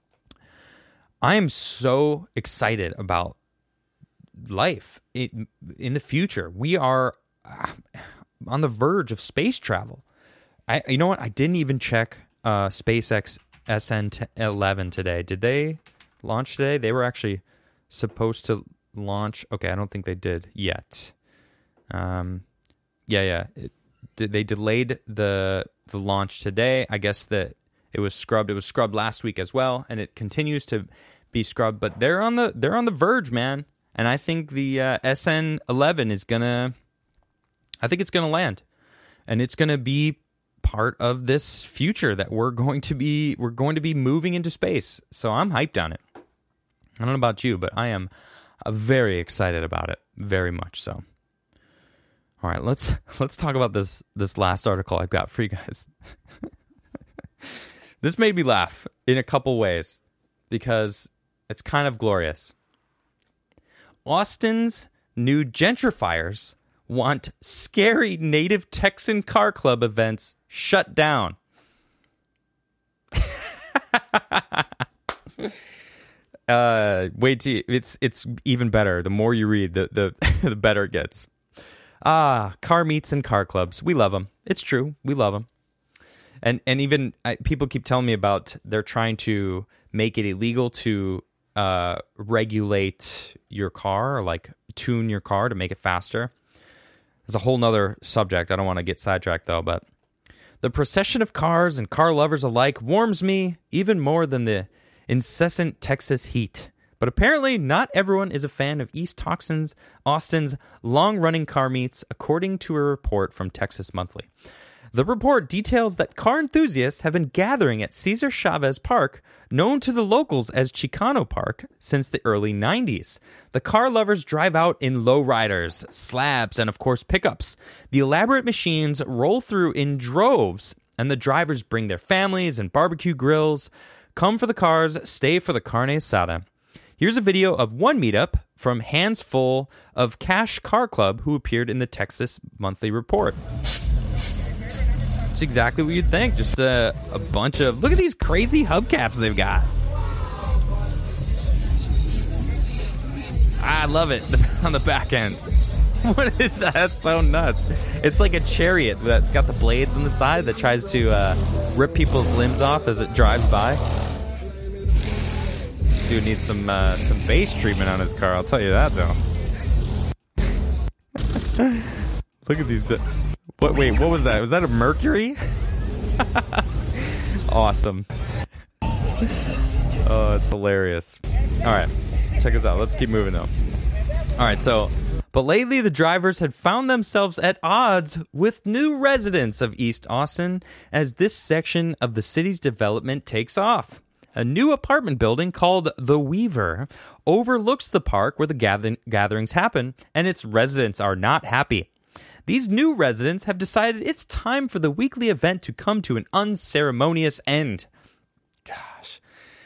I am so excited about life in the future. We are on the verge of space travel. You know what? I didn't even check SpaceX SN11 today. Did they launch today? They were actually supposed to launch. Okay, I don't think they did yet. They delayed the launch today. I guess that it was scrubbed. It was scrubbed last week as well, and it continues to be scrubbed. But they're on the verge, man. And I think the SN11 is gonna. I think it's gonna land, and it's gonna be part of this future that we're going to be moving into space. So I'm hyped on it. I don't know about you, but I am very excited about it, very much so. All right, let's talk about this last article I've got for you guys. This made me laugh in a couple ways because it's kind of glorious. Austin's new gentrifiers want scary native Texan car club events shut down. Wait till it's even better. The more you read, the the better it gets. Car meets and car clubs. We love them. It's true. We love them. And even people keep telling me about they're trying to make it illegal to regulate your car or like tune your car to make it faster. It's a whole nother subject. I don't want to get sidetracked though, but the procession of cars and car lovers alike warms me even more than the incessant Texas heat. But apparently not everyone is a fan of East Austin's long-running car meets, according to a report from Texas Monthly. The report details that car enthusiasts have been gathering at Cesar Chavez Park, known to the locals as Chicano Park, since the early 90s. The car lovers drive out in lowriders, slabs, and of course pickups. The elaborate machines roll through in droves and the drivers bring their families and barbecue grills. Come for the cars, stay for the carne asada. Here's a video of one meetup from Hands Full of Cash Car Club, who appeared in the Texas Monthly Report. It's exactly what you'd think. Just a bunch of... Look at these crazy hubcaps they've got. I love it on the back end. What is that? That's so nuts. It's like a chariot that's got the blades on the side that tries to rip people's limbs off as it drives by. Dude needs some bass treatment on his car, I'll tell you that, though. Look at these... Wait, what was that? Was that a Mercury? Awesome. Oh, it's hilarious. All right, check us out. Let's keep moving, though. All right, but lately the drivers had found themselves at odds with new residents of East Austin as this section of the city's development takes off. A new apartment building called The Weaver overlooks the park where the gatherings happen, and its residents are not happy. These new residents have decided it's time for the weekly event to come to an unceremonious end. Gosh.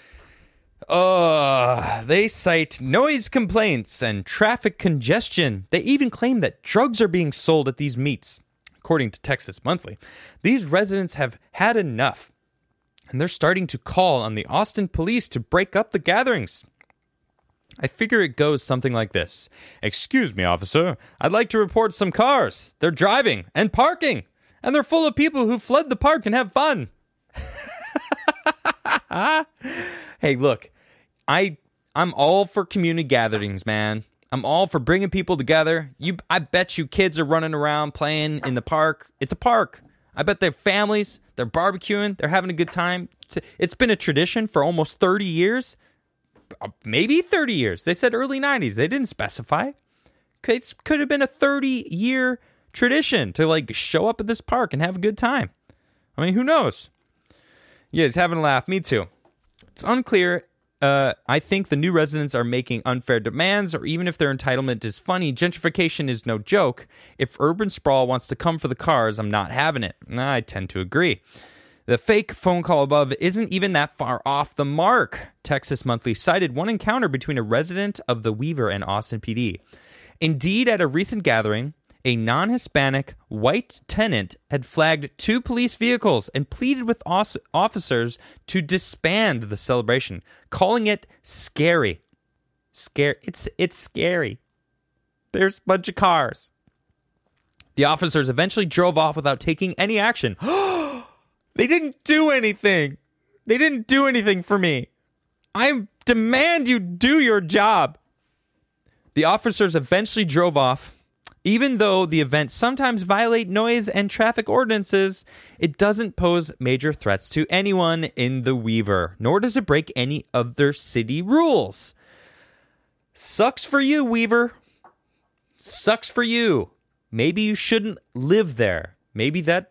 They cite noise complaints and traffic congestion. They even claim that drugs are being sold at these meets. According to Texas Monthly, these residents have had enough, and they're starting to call on the Austin police to break up the gatherings. I figure it goes something like this. Excuse me, officer. I'd like to report some cars. They're driving and parking, and they're full of people who fled the park and have fun. Hey, look, I'm all for community gatherings, man. I'm all for bringing people together. I bet you kids are running around playing in the park. It's a park. I bet their families, they're barbecuing, they're having a good time. It's been a tradition for almost 30 years. Maybe 30 years. They said early 90s. They didn't specify. It could have been a 30-year tradition to like show up at this park and have a good time. I mean, who knows? Yeah, he's having a laugh. Me too. It's unclear. I think the new residents are making unfair demands, or even if their entitlement is funny, gentrification is no joke. If urban sprawl wants to come for the cars, I'm not having it. I tend to agree. The fake phone call above isn't even that far off the mark. Texas Monthly cited one encounter between a resident of the Weaver and Austin PD. Indeed, at a recent gathering, a non-Hispanic white tenant had flagged 2 police vehicles and pleaded with officers to disband the celebration, calling it scary. It's scary. There's a bunch of cars. The officers eventually drove off without taking any action. They didn't do anything. They didn't do anything for me. I demand you do your job. The officers eventually drove off. Even though the events sometimes violate noise and traffic ordinances, it doesn't pose major threats to anyone in the Weaver, nor does it break any other city rules. Sucks for you, Weaver. Sucks for you. Maybe you shouldn't live there. Maybe that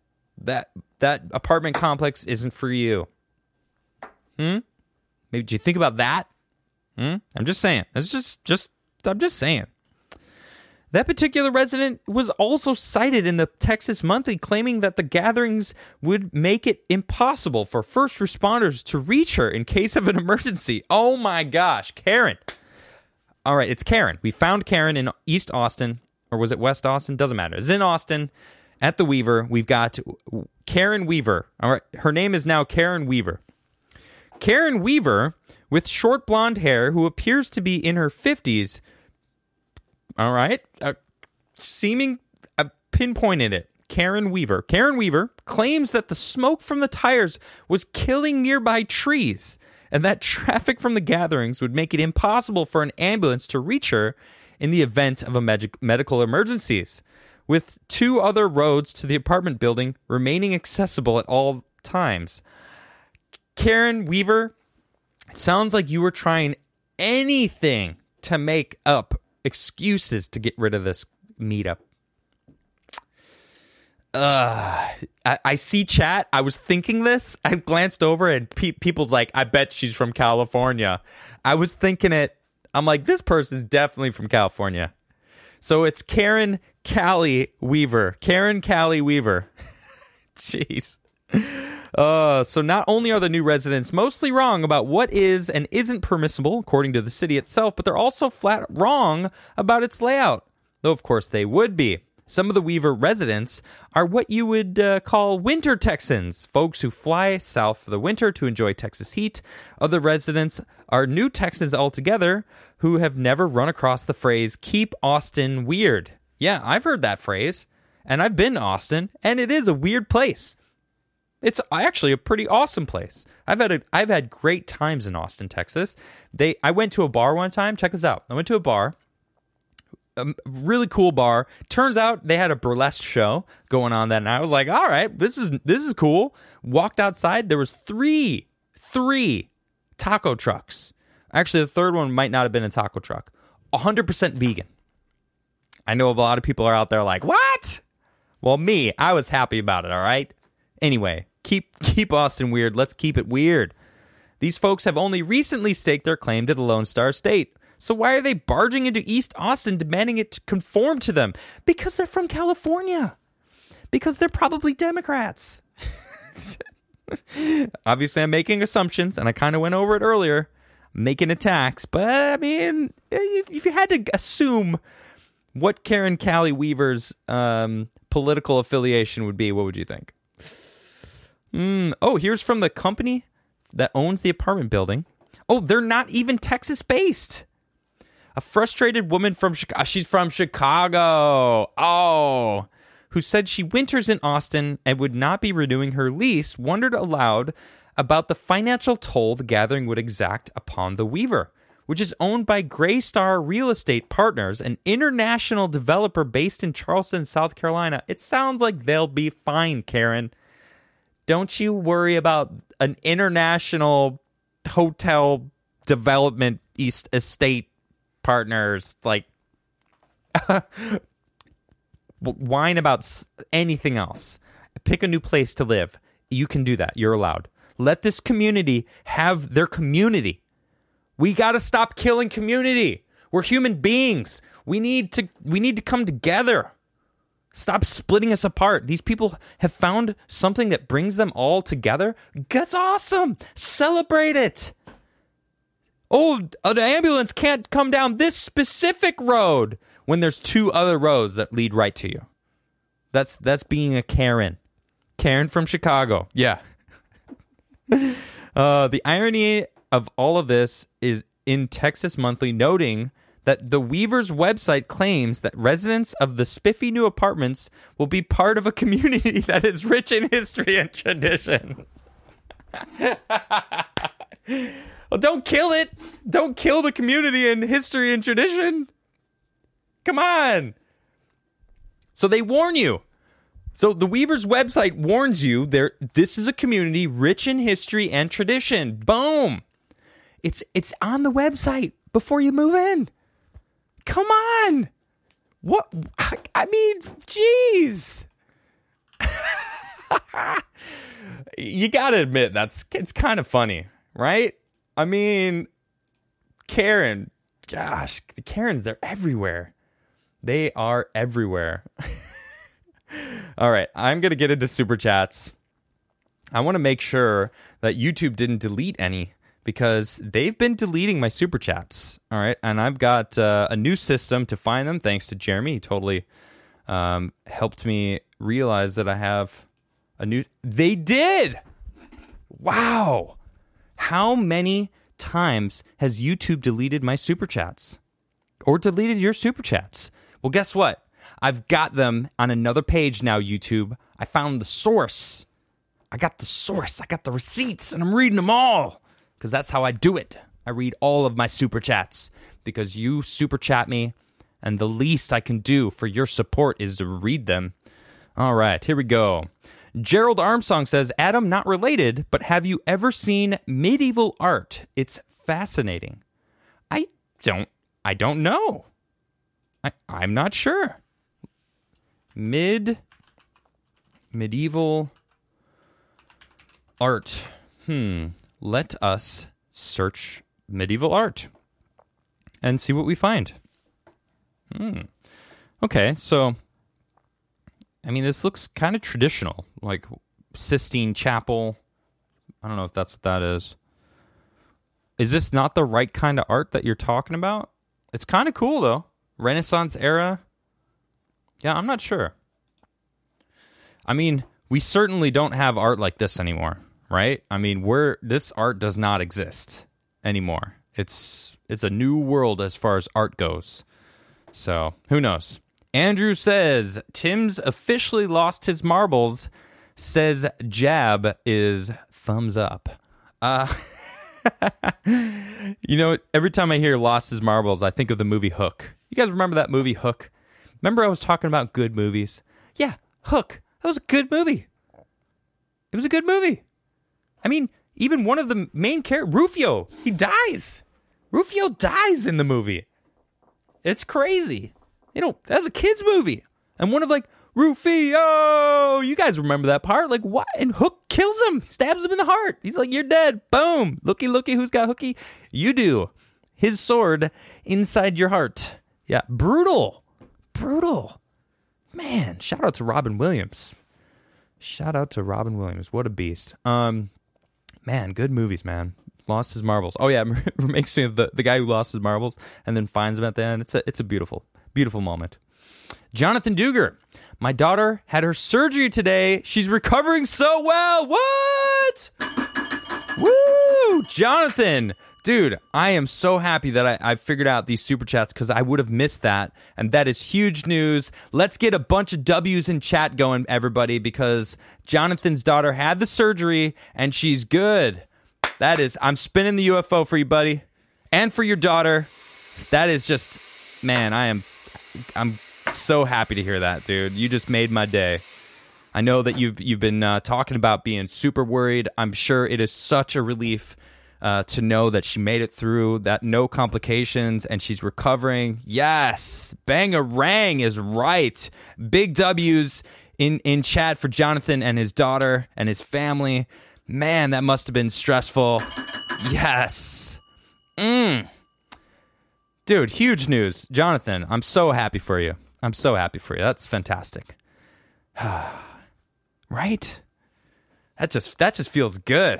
apartment complex isn't for you. Maybe did you think about that? I'm just saying. I'm just saying. That particular resident was also cited in the Texas Monthly, claiming that the gatherings would make it impossible for first responders to reach her in case of an emergency. Oh my gosh, Karen. All right, it's Karen. We found Karen in East Austin, or was it West Austin? Doesn't matter. It's in Austin at the Weaver. We've got Karen Weaver. All right, her name is now Karen Weaver. Karen Weaver, with short blonde hair, who appears to be in her 50s. All right. Pinpointed it. Karen Weaver. Karen Weaver claims that the smoke from the tires was killing nearby trees and that traffic from the gatherings would make it impossible for an ambulance to reach her in the event of a medical emergencies, with 2 other roads to the apartment building remaining accessible at all times. Karen Weaver, it sounds like you were trying anything to make up excuses to get rid of this meetup. I see chat. I was thinking this. I glanced over and people's like, I bet she's from California. I was thinking it. I'm like, this person's definitely from California. So it's Karen Callie Weaver. Karen Callie Weaver. Jeez. So not only are the new residents mostly wrong about what is and isn't permissible, according to the city itself, but they're also flat wrong about its layout. Though, of course, they would be. Some of the Weaver residents are what you would call winter Texans, folks who fly south for the winter to enjoy Texas heat. Other residents are new Texans altogether who have never run across the phrase, keep Austin weird. Yeah, I've heard that phrase, and I've been to Austin, and it is a weird place. It's actually a pretty awesome place. I've had great times in Austin, Texas. I went to a bar one time. Check this out. I went to a bar. A really cool bar. Turns out they had a burlesque show going on that night. I was like, all right, this is cool. Walked outside. There was three taco trucks. Actually, the third one might not have been a taco truck. 100% vegan. I know a lot of people are out there like, what? Well, me, I was happy about it, all right? Anyway, keep Austin weird. Let's keep it weird. These folks have only recently staked their claim to the Lone Star State. So why are they barging into East Austin demanding it to conform to them? Because they're from California. Because they're probably Democrats. Obviously, I'm making assumptions, and I kind of went over it earlier, making attacks. But, I mean, if you had to assume what Karen Callie Weaver's political affiliation would be, what would you think? Here's from the company that owns the apartment building. Oh, they're not even Texas-based. A frustrated woman from Chicago. She's from Chicago. Oh. Who said she winters in Austin and would not be renewing her lease, wondered aloud about the financial toll the gathering would exact upon the Weaver, which is owned by Greystar Real Estate Partners, an international developer based in Charleston, South Carolina. It sounds like they'll be fine, Karen. Don't you worry about an international hotel development estate partners, like, whine about anything else. Pick a new place to live. You can do that. You're allowed. Let this community have their community. We got to stop killing community. We're human beings. We need to come together. Stop splitting us apart. These people have found something that brings them all together. That's awesome. Celebrate it. Oh, the ambulance can't come down this specific road when there's two other roads that lead right to you. That's being a Karen. Karen from Chicago. Yeah. The irony of all of this is in Texas Monthly noting that the Weaver's website claims that residents of the spiffy new apartments will be part of a community that is rich in history and tradition. Well, don't kill it. Don't kill the community and history and tradition. Come on. So they warn you. So the Weaver's website warns you this is a community rich in history and tradition. Boom. It's on the website before you move in. Come on. What? I mean, jeez. You got to admit it's kind of funny, right? I mean, Karen, gosh, the Karens, they're everywhere. They are everywhere. All right, I'm going to get into Super Chats. I want to make sure that YouTube didn't delete any because they've been deleting my Super Chats. All right, and I've got a new system to find them thanks to Jeremy. He totally helped me realize that I have a new... They did! Wow! How many times has YouTube deleted my Super Chats? Or deleted your Super Chats? Well, guess what? I've got them on another page now, YouTube. I found the source. I got the source. I got the receipts, and I'm reading them all. Because that's how I do it. I read all of my Super Chats. Because you Super Chat me, and the least I can do for your support is to read them. All right, here we go. Gerald Armstrong says, Adam, not related, but have you ever seen medieval art? It's fascinating. I don't know. I'm not sure. Medieval art. Let us search medieval art and see what we find. Okay, so I mean, this looks kind of traditional, like Sistine Chapel, I don't know if that's what that is. Is this not the right kind of art that you're talking about? It's kind of cool, though. Renaissance era. Yeah, I'm not sure. I mean, we certainly don't have art like this anymore, right? I mean, this art does not exist anymore. It's a new world as far as art goes. So, who knows? Andrew says, Tim's officially lost his marbles. Says Jab is thumbs up. You know, every time I hear lost his marbles, I think of the movie Hook. You guys remember that movie Hook? Remember I was talking about good movies? Yeah, Hook. That was a good movie. It was a good movie. I mean, even one of the main characters, Rufio, he dies. Rufio dies in the movie. It's crazy. That was a kid's movie. And one of Rufio, you guys remember that part? Like, what? And Hook kills him, stabs him in the heart. He's like, you're dead. Boom. Looky, who's got hooky? You do. His sword inside your heart. Yeah, brutal. Man, shout out to Robin Williams. What a beast. Man, good movies, man. Lost his marbles. Oh, yeah, it makes me of the guy who lost his marbles and then finds them at the end. It's a beautiful, beautiful moment. Jonathan Duger. My daughter had her surgery today. She's recovering so well. What? Woo! Jonathan. Dude, I am so happy that I figured out these super chats because I would have missed that. And that is huge news. Let's get a bunch of W's in chat going, everybody, because Jonathan's daughter had the surgery and she's good. I'm spinning the UFO for you, buddy. And for your daughter. That is just, man, I'm so happy to hear that, dude. You just made my day. I know that you've been talking about being super worried. I'm sure it is such a relief to know that she made it through, that no complications, and she's recovering. Yes, Bangarang is right. Big W's in chat for Jonathan and his daughter and his family. Man, that must have been stressful. Yes. Dude, huge news. Jonathan, I'm so happy for you. That's fantastic. Right? That just feels good.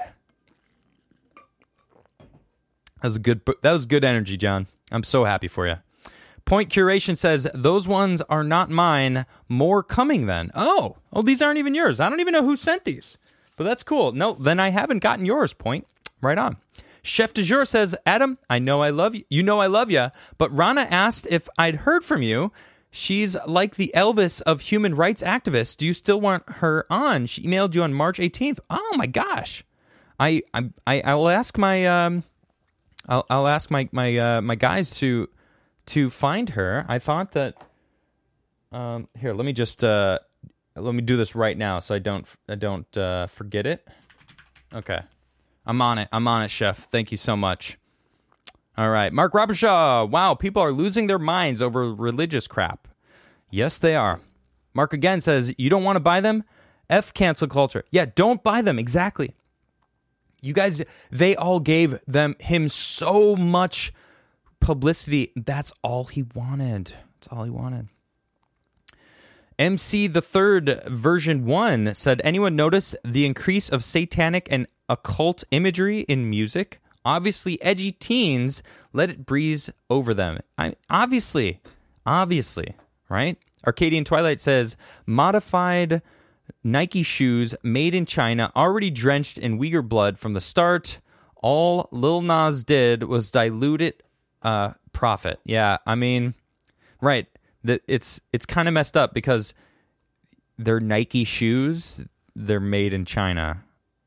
That was good energy, John. I'm so happy for you. Point Curation says, those ones are not mine. More coming then. Oh, these aren't even yours. I don't even know who sent these. But that's cool. No, then I haven't gotten yours, Point. Right on. Chef du jour says, Adam, I know I love you. You know I love you. But Rana asked if I'd heard from you. She's like the Elvis of human rights activists. Do you still want her on? She emailed you on March 18th. Oh my gosh. I'll ask my I'll ask my guys to find her. I thought that here, let me do this right now so I don't forget it. Okay. I'm on it, Chef. Thank you so much. All right. Mark Robershaw. Wow, people are losing their minds over religious crap. Yes, they are. Mark again says, you don't want to buy them? F cancel culture. Yeah, don't buy them. Exactly. You guys, they all gave him so much publicity. That's all he wanted. MC the Third version 1 said, anyone notice the increase of satanic and occult imagery in music? Obviously, edgy teens let it breeze over them. Obviously, right? Arcadian Twilight says, modified Nike shoes made in China, already drenched in Uyghur blood from the start. All Lil Nas did was dilute it, profit. Yeah, I mean, right. It's kind of messed up because they're Nike shoes. They're made in China.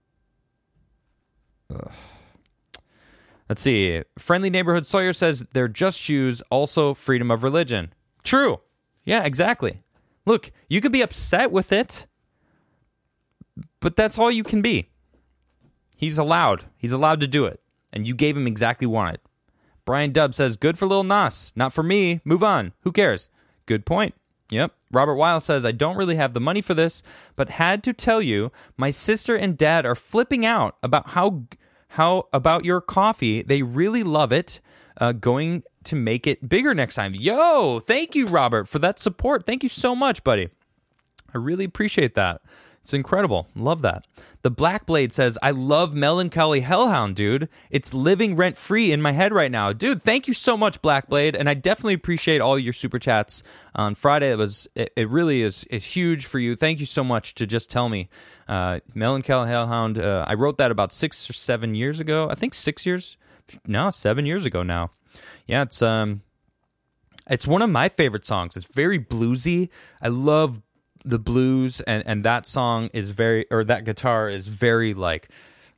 Ugh. Let's see. Friendly Neighborhood Sawyer says they're just shoes, also freedom of religion. True. Yeah, exactly. Look, you could be upset with it, but that's all you can be. He's allowed to do it, and you gave him exactly what he wanted. Brian Dubb says, good for Lil Nas, not for me. Move on. Who cares? Good point. Yep. Robert Weil says, I don't really have the money for this, but had to tell you, my sister and dad are flipping out about how about your coffee. They really love it. Going to make it bigger next time. Yo, thank you, Robert, for that support. Thank you so much, buddy. I really appreciate that. It's incredible. Love that. The Black Blade says, I love Melancholy Hellhound, dude. It's living rent-free in my head right now. Dude, thank you so much, Black Blade, and I definitely appreciate all your super chats on Friday. It really is huge for you. Thank you so much to just tell me. Melancholy Hellhound, I wrote that about 6 or 7 years ago. I think 6 years? No, 7 years ago now. Yeah, it's one of my favorite songs. It's very bluesy. I love the blues, and that song is that guitar is very like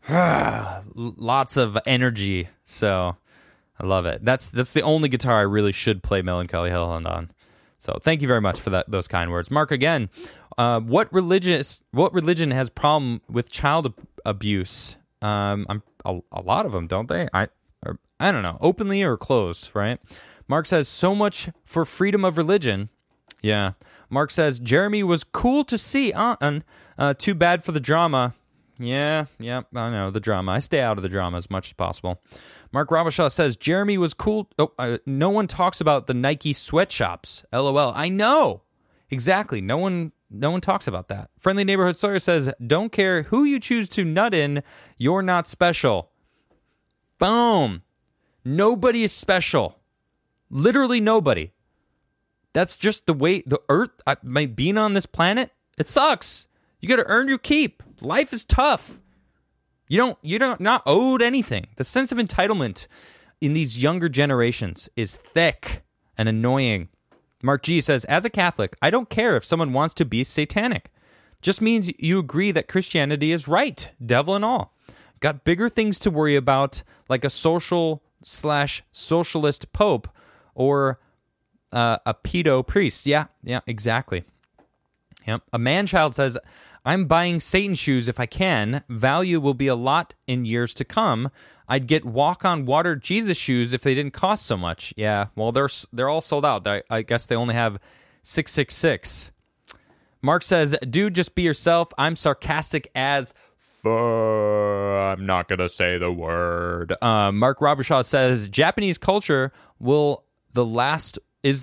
lots of energy. So I love it. That's the only guitar I really should play Melancholy Hellhound on. So thank you very much for those kind words, Mark. Again, what religion has problem with child abuse? A lot of them, don't they? I don't know, openly or closed, right? Mark says, so much for freedom of religion. Yeah. Mark says, Jeremy was cool to see on. Too bad for the drama. Yeah, I know, the drama. I stay out of the drama as much as possible. Mark Robishaw says, Jeremy was cool. No one talks about the Nike sweatshops. LOL. I know. Exactly. No one talks about that. Friendly Neighborhood Sawyer says, don't care who you choose to nut in, you're not special. Boom. Nobody is special. Literally nobody. That's just the way the earth, being on this planet, it sucks. You got to earn your keep. Life is tough. You're not owed anything. The sense of entitlement in these younger generations is thick and annoying. Mark G says, as a Catholic, I don't care if someone wants to be satanic. Just means you agree that Christianity is right, devil and all. Got bigger things to worry about, like a social/socialist pope or a pedo priest. Yeah, exactly. Yep. A man-child says, I'm buying Satan shoes if I can. Value will be a lot in years to come. I'd get walk-on-water Jesus shoes if they didn't cost so much. Yeah, well, they're all sold out. I guess they only have 666. Mark says, dude, just be yourself. I'm sarcastic as I'm not going to say the word. Mark Robershaw says, Japanese culture will the last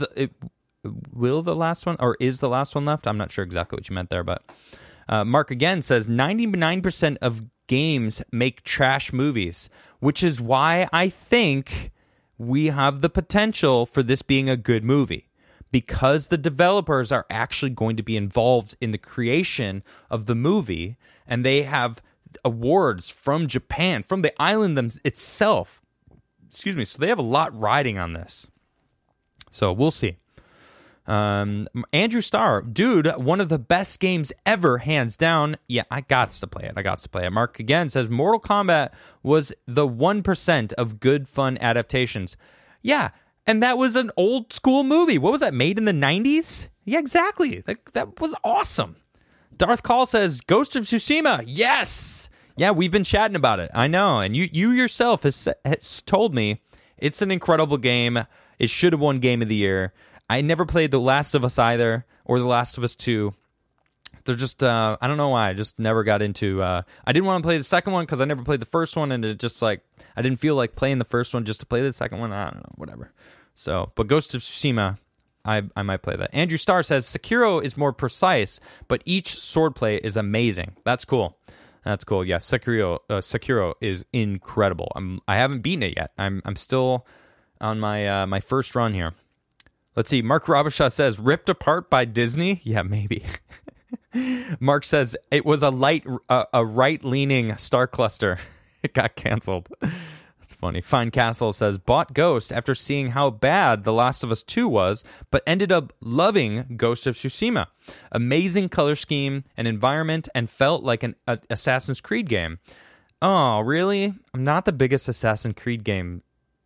one left? I'm not sure exactly what you meant there, but Mark again says 99% of games make trash movies, which is why I think we have the potential for this being a good movie, because the developers are actually going to be involved in the creation of the movie, and they have awards from Japan, from the island itself. Excuse me. So they have a lot riding on this. So we'll see. Andrew Starr, dude, one of the best games ever, hands down. Yeah, I got to play it. Mark again says Mortal Kombat was the 1% of good fun adaptations. Yeah, and that was an old school movie. What was that, made in the 90s? Yeah, exactly. That was awesome. Darth Call says Ghost of Tsushima. Yes. Yeah, we've been chatting about it. I know, and you yourself has told me it's an incredible game. It should have won Game of the Year. I never played The Last of Us either, or The Last of Us 2. They're just, I don't know why, I just never got into, I didn't want to play the second one because I never played the first one, and it just I didn't feel like playing the first one just to play the second one. I don't know, whatever. So, but Ghost of Tsushima, I might play that. Andrew Starr says, Sekiro is more precise, but each swordplay is amazing. That's cool. Yeah, Sekiro is incredible. I haven't beaten it yet. I'm still on my first run here. Let's see. Mark Robishaw says, ripped apart by Disney? Yeah, maybe. Mark says, it was a right-leaning star cluster. It got canceled. That's funny. Fine Castle says, bought Ghost after seeing how bad The Last of Us 2 was, but ended up loving Ghost of Tsushima. Amazing color scheme and environment, and felt like an Assassin's Creed game. Oh, really? I'm not the biggest Assassin's Creed game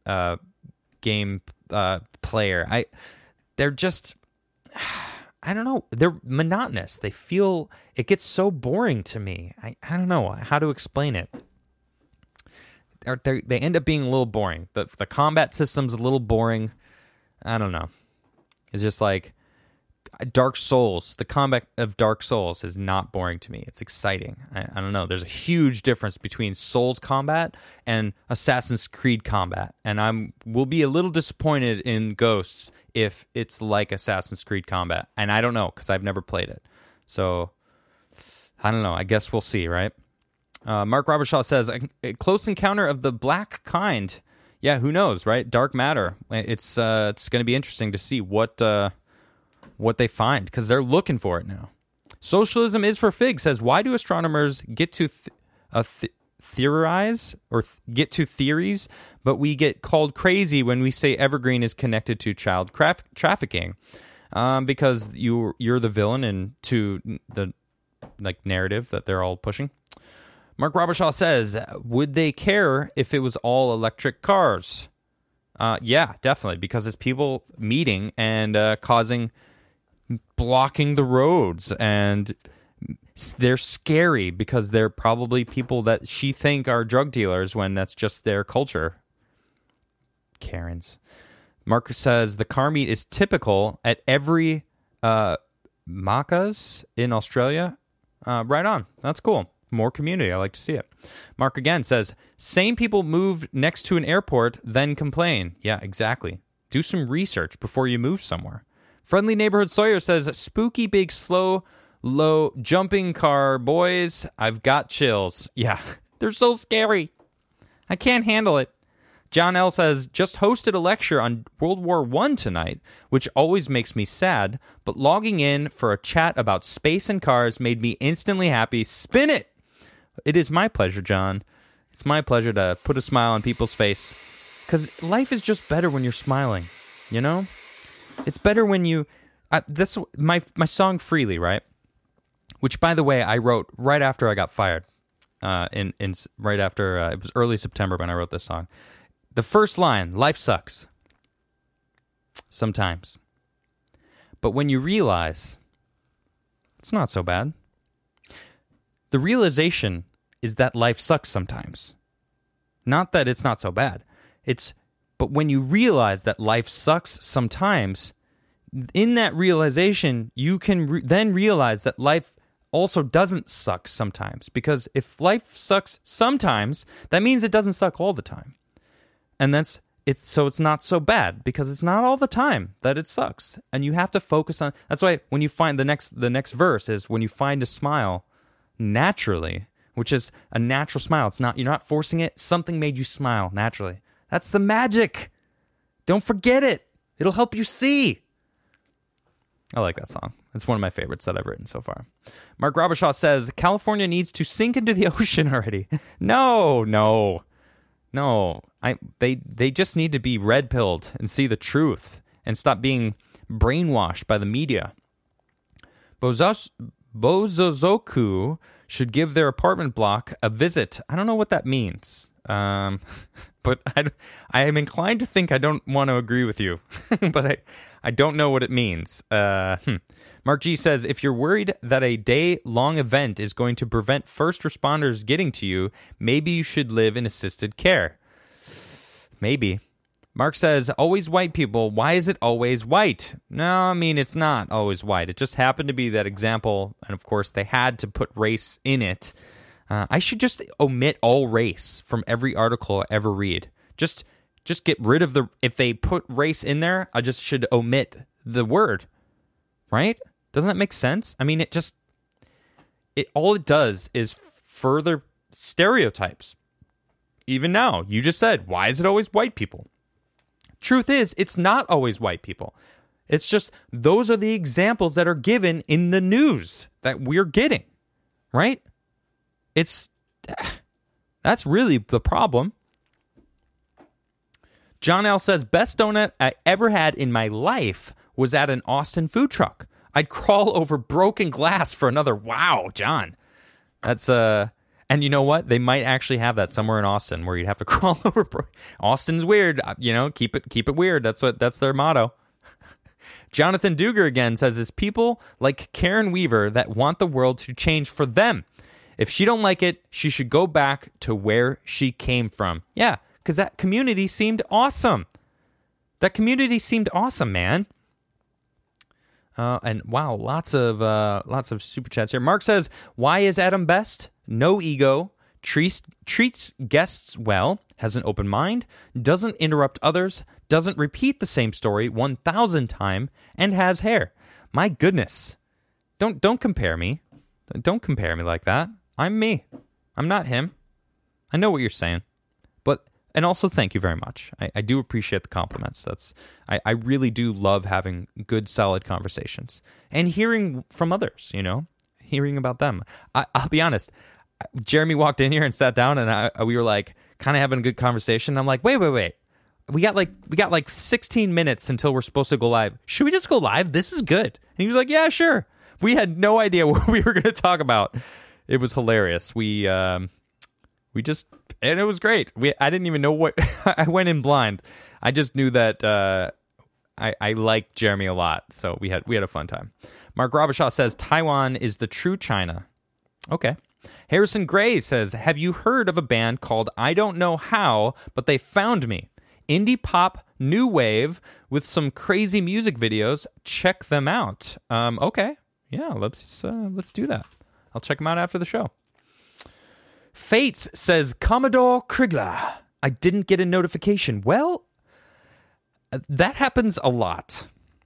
player. They're just, I don't know. They're monotonous. It gets so boring to me. I don't know how to explain it. They end up being a little boring. The combat system's a little boring. I don't know. It's just like Dark Souls. The combat of Dark Souls is not boring to me. It's exciting. I don't know. There's a huge difference between Souls combat and Assassin's Creed combat. And will be a little disappointed in Ghosts if it's like Assassin's Creed combat. And I don't know, because I've never played it. So I don't know. I guess we'll see, right? Mark Robershaw says, a close encounter of the black kind. Yeah, who knows, right? Dark matter. It's going to be interesting to see what they find, because they're looking for it now. Socialism is for Fig says, why do astronomers get to theorize or get to theories, but we get called crazy when we say Evergreen is connected to child trafficking? Because you're the villain into the narrative that they're all pushing. Mark Robershaw says, would they care if it was all electric cars? Yeah, definitely, because it's people meeting and blocking the roads, and they're scary because they're probably people that she think are drug dealers when that's just their culture. Karens. Mark says the car meet is typical at every Macca's in Australia. Right on. That's cool. More community. I like to see it. Mark again says, same people move next to an airport, then complain. Yeah, exactly. Do some research before you move somewhere. Friendly Neighborhood Sawyer says, spooky, big, slow, low, jumping car, boys. I've got chills. Yeah, they're so scary. I can't handle it. John L. says, just hosted a lecture on World War I tonight, which always makes me sad, but logging in for a chat about space and cars made me instantly happy. Spin it! It is my pleasure, John. It's my pleasure to put a smile on people's face, because life is just better when you're smiling, you know? It's better when you... this my song Freely, right? Which, by the way, I wrote right after I got fired. Right after... it was early September when I wrote this song. The first line, life sucks. Sometimes. But when you realize it's not so bad, the realization is that life sucks sometimes. Not that it's not so bad. But when you realize that life sucks sometimes, in that realization, you can then realize that life also doesn't suck sometimes. Because if life sucks sometimes, that means it doesn't suck all the time. And it's not so bad, because it's not all the time that it sucks. And you have to focus on... That's why when you find the next verse is when you find a smile naturally, which is a natural smile. You're not forcing it. Something made you smile naturally. That's the magic. Don't forget it. It'll help you see. I like that song. It's one of my favorites that I've written so far. Mark Robershaw says, California needs to sink into the ocean already. No. They just need to be red-pilled and see the truth and stop being brainwashed by the media. Bozozoku should give their apartment block a visit. I don't know what that means. But I am inclined to think I don't want to agree with you. But I don't know what it means. Mark G says, if you're worried that a day-long event is going to prevent first responders getting to you, maybe you should live in assisted care. Maybe. Mark says, always white people. Why is it always white? No, I mean, it's not always white. It just happened to be that example. And of course, they had to put race in it. I should just omit all race from every article I ever read. Just get rid of if they put race in there, I just should omit the word. Right? Doesn't that make sense? I mean, all it does is further stereotypes. Even now, you just said, why is it always white people? Truth is, it's not always white people. It's just those are the examples that are given in the news that we're getting, right? That's really the problem. John L. says, best donut I ever had in my life was at an Austin food truck. I'd crawl over broken glass for another. Wow, John. That's and you know what? They might actually have that somewhere in Austin where you'd have to crawl over. Austin's weird, keep it weird. That's their motto. Jonathan Duger again says, it's people like Karen Weaver that want the world to change for them. If she don't like it, she should go back to where she came from. Yeah, because that community seemed awesome. That community seemed awesome, man. And wow, lots of super chats here. Mark says, why is Adam best? No ego, treats guests well, has an open mind, doesn't interrupt others, doesn't repeat the same story 1,000 times, and has hair. My goodness. Don't compare me. Don't compare me like that. I'm me. I'm not him. I know what you're saying. And also, thank you very much. I do appreciate the compliments. I really do love having good, solid conversations and hearing from others, hearing about them. I'll be honest. Jeremy walked in here and sat down, and we were like kind of having a good conversation. I'm like, wait. We got like 16 minutes until we're supposed to go live. Should we just go live? This is good. And he was like, yeah, sure. We had no idea what we were going to talk about. It was hilarious. And it was great. I didn't even know what I went in blind. I just knew that I liked Jeremy a lot, so we had a fun time. Mark Robichaud says Taiwan is the true China. Okay. Harrison Gray says, have you heard of a band called I Don't Know How, but They Found Me? Indie pop, new wave with some crazy music videos. Check them out. Okay. Yeah, let's do that. I'll check them out after the show. Fates says, Commodore Krigler, I didn't get a notification. Well, that happens a lot.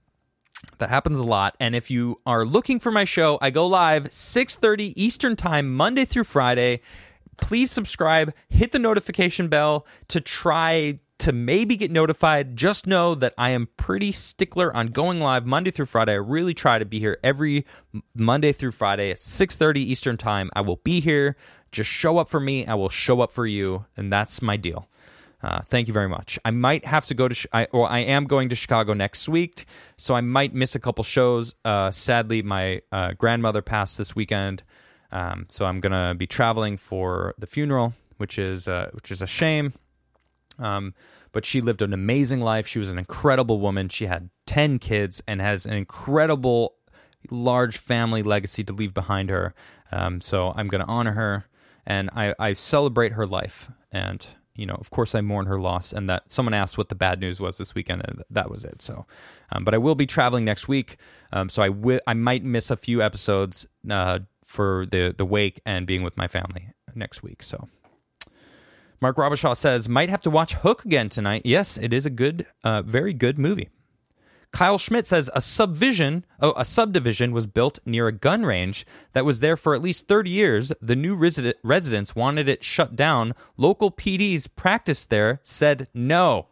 And if you are looking for my show, I go live 6:30 Eastern Time, Monday through Friday. Please subscribe, hit the notification bell to try to maybe get notified. Just know that I am pretty stickler on going live Monday through Friday. I really try to be here every Monday through Friday at 6:30 Eastern Time. I will be here. Just show up for me. I will show up for you, and that's my deal. Thank you very much. I might have to go to, I am going to Chicago next week, so I might miss a couple shows. Sadly, my grandmother passed this weekend, so I'm gonna be traveling for the funeral, which is a shame. But she lived an amazing life. She was an incredible woman. She had 10 kids and has an incredible, large family legacy to leave behind her. So I'm going to honor her, and I celebrate her life. And, of course I mourn her loss, and that someone asked what the bad news was this weekend, and that was it. So, but I will be traveling next week. So I might miss a few episodes, for the wake and being with my family next week. So Mark Robichaud says, might have to watch Hook again tonight. Yes, it is a good, very good movie. Kyle Schmidt says a subdivision was built near a gun range that was there for at least 30 years. The new residents wanted it shut down. Local PDs practiced there, said no.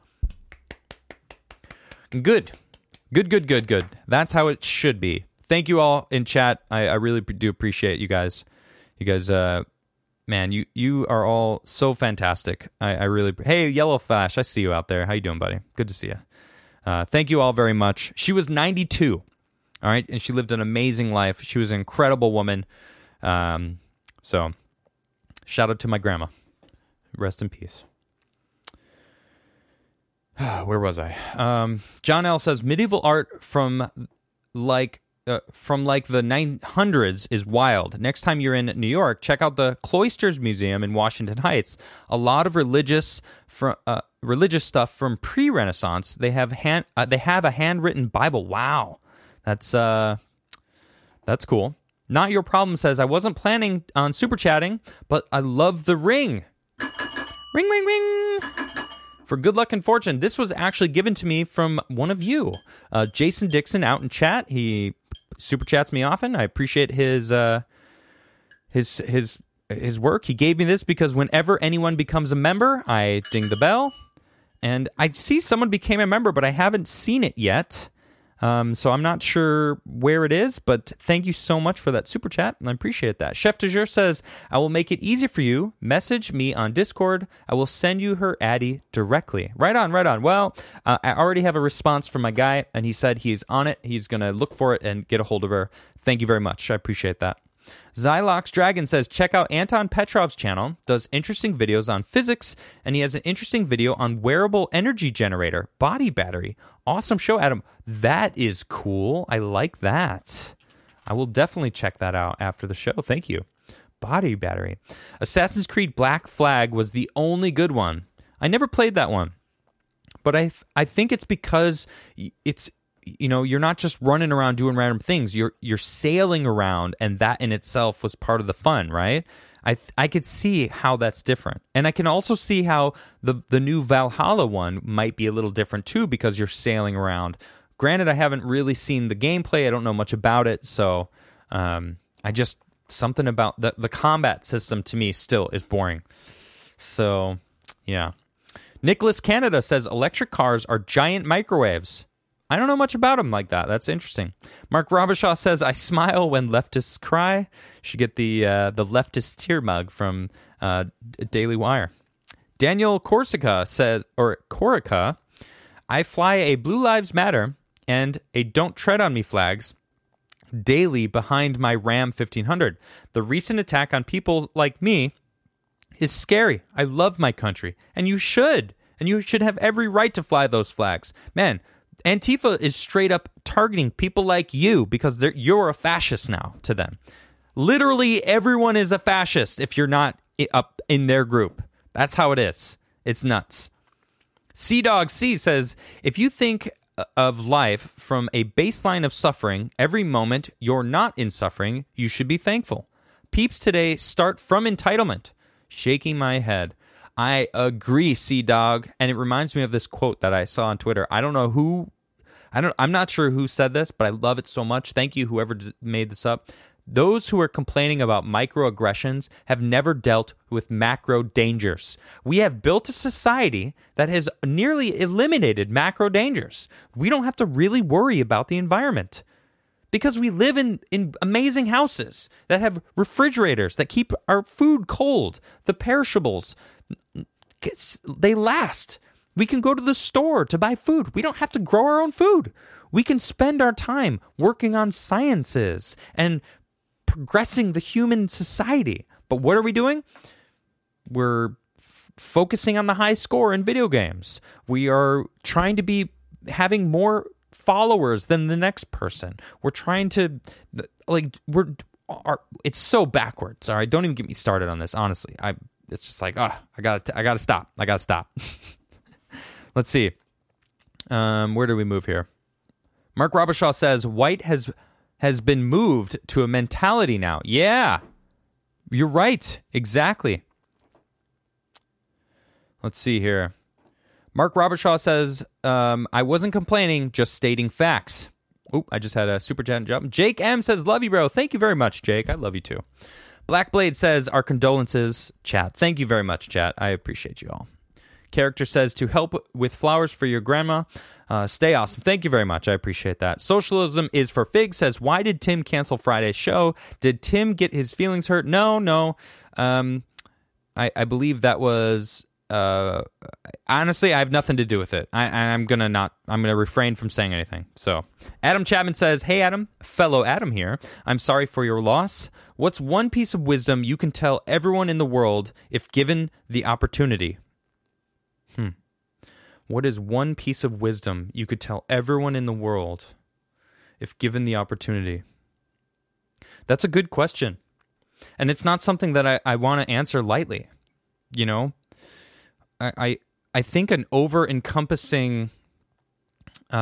Good. That's how it should be. Thank you all in chat. I really do appreciate you guys. You guys, man, you are all so fantastic. I really... Hey, Yellow Flash, I see you out there. How you doing, buddy? Good to see you. Thank you all very much. She was 92, all right, and she lived an amazing life. She was an incredible woman. So, shout out to my grandma. Rest in peace. Where was I? John L. says medieval art from the 900s is wild. Next time you're in New York, check out the Cloisters Museum in Washington Heights. A lot of religious stuff from pre-Renaissance. They have a handwritten Bible. Wow, that's cool. Not Your Problem says, I wasn't planning on super chatting, but I love the ring. Ring, ring, ring. For good luck and fortune. This was actually given to me from one of you, Jason Dixon, out in chat. He super chats me often. I appreciate his work. He gave me this because whenever anyone becomes a member, I ding the bell. And I see someone became a member, but I haven't seen it yet. So I'm not sure where it is, but thank you so much for that super chat, and I appreciate that. Chef de Jour says, I will make it easy for you. Message me on Discord. I will send you her Addy directly. Right on. Well, I already have a response from my guy, and he said he's on it. He's going to look for it and get a hold of her. Thank you very much. I appreciate that. Xylox Dragon says, check out Anton Petrov's channel, does interesting videos on physics, and he has an interesting video on wearable energy generator, body battery. Awesome show, Adam. That is cool. I like that. I will definitely check that out after the show. Thank you. Body battery. Assassin's Creed Black Flag was the only good one. I never played that one, but I think it's because it's... you're not just running around doing random things. You're sailing around, and that in itself was part of the fun, right? I could see how that's different. And I can also see how the new Valhalla one might be a little different too, because you're sailing around. Granted, I haven't really seen the gameplay. I don't know much about it, so I something about the combat system to me still is boring. So, yeah. Nicholas Canada says electric cars are giant microwaves. I don't know much about them like that. That's interesting. Mark Robichaud says, I smile when leftists cry. Should get the leftist tear mug from Daily Wire. Daniel Corsica says, or Corica, I fly a Blue Lives Matter and a Don't Tread on Me flags daily behind my Ram 1500. The recent attack on people like me is scary. I love my country, and you should. And you should have every right to fly those flags. Man, Antifa is straight up targeting people like you because you're a fascist now to them. Literally everyone is a fascist if you're not up in their group. That's how it is. It's nuts. Dog C says, if you think of life from a baseline of suffering, every moment you're not in suffering, you should be thankful. Peeps today start from entitlement. Shaking my head. I agree, Dog, and it reminds me of this quote that I saw on Twitter. I'm not sure who said this, but I love it so much. Thank you, whoever made this up. Those who are complaining about microaggressions have never dealt with macro dangers. We have built a society that has nearly eliminated macro dangers. We don't have to really worry about the environment because we live in amazing houses that have refrigerators that keep our food cold. The perishables, they last. We can go to the store to buy food. We don't have to grow our own food. We can spend our time working on sciences and progressing the human society. But what are we doing? We're focusing on the high score in video games. We are trying to be having more followers than the next person. We're trying to it's so backwards. All right, don't even get me started on this. Honestly, it's just like, I gotta stop. Let's see. Where do we move here? Mark Robichaud says white has been moved to a mentality now. Yeah, you're right. Exactly. Let's see here. Mark Robichaud says, I wasn't complaining, just stating facts. Oop, I just had a super chat jump. Jake M says, love you, bro. Thank you very much, Jake. I love you too. Blackblade says, our condolences, chat. Thank you very much, chat. I appreciate you all. Character says, to help with flowers for your grandma. Stay awesome. Thank you very much. I appreciate that. Socialism is for Fig says, why did Tim cancel Friday's show? Did Tim get his feelings hurt? No. I believe that was... honestly, I have nothing to do with it. I'm gonna refrain from saying anything. So, Adam Chapman says, hey, Adam, fellow Adam here. I'm sorry for your loss. What's one piece of wisdom you can tell everyone in the world if given the opportunity? What is one piece of wisdom you could tell everyone in the world if given the opportunity? That's a good question. And it's not something that I want to answer lightly. You know? I think an over-encompassing what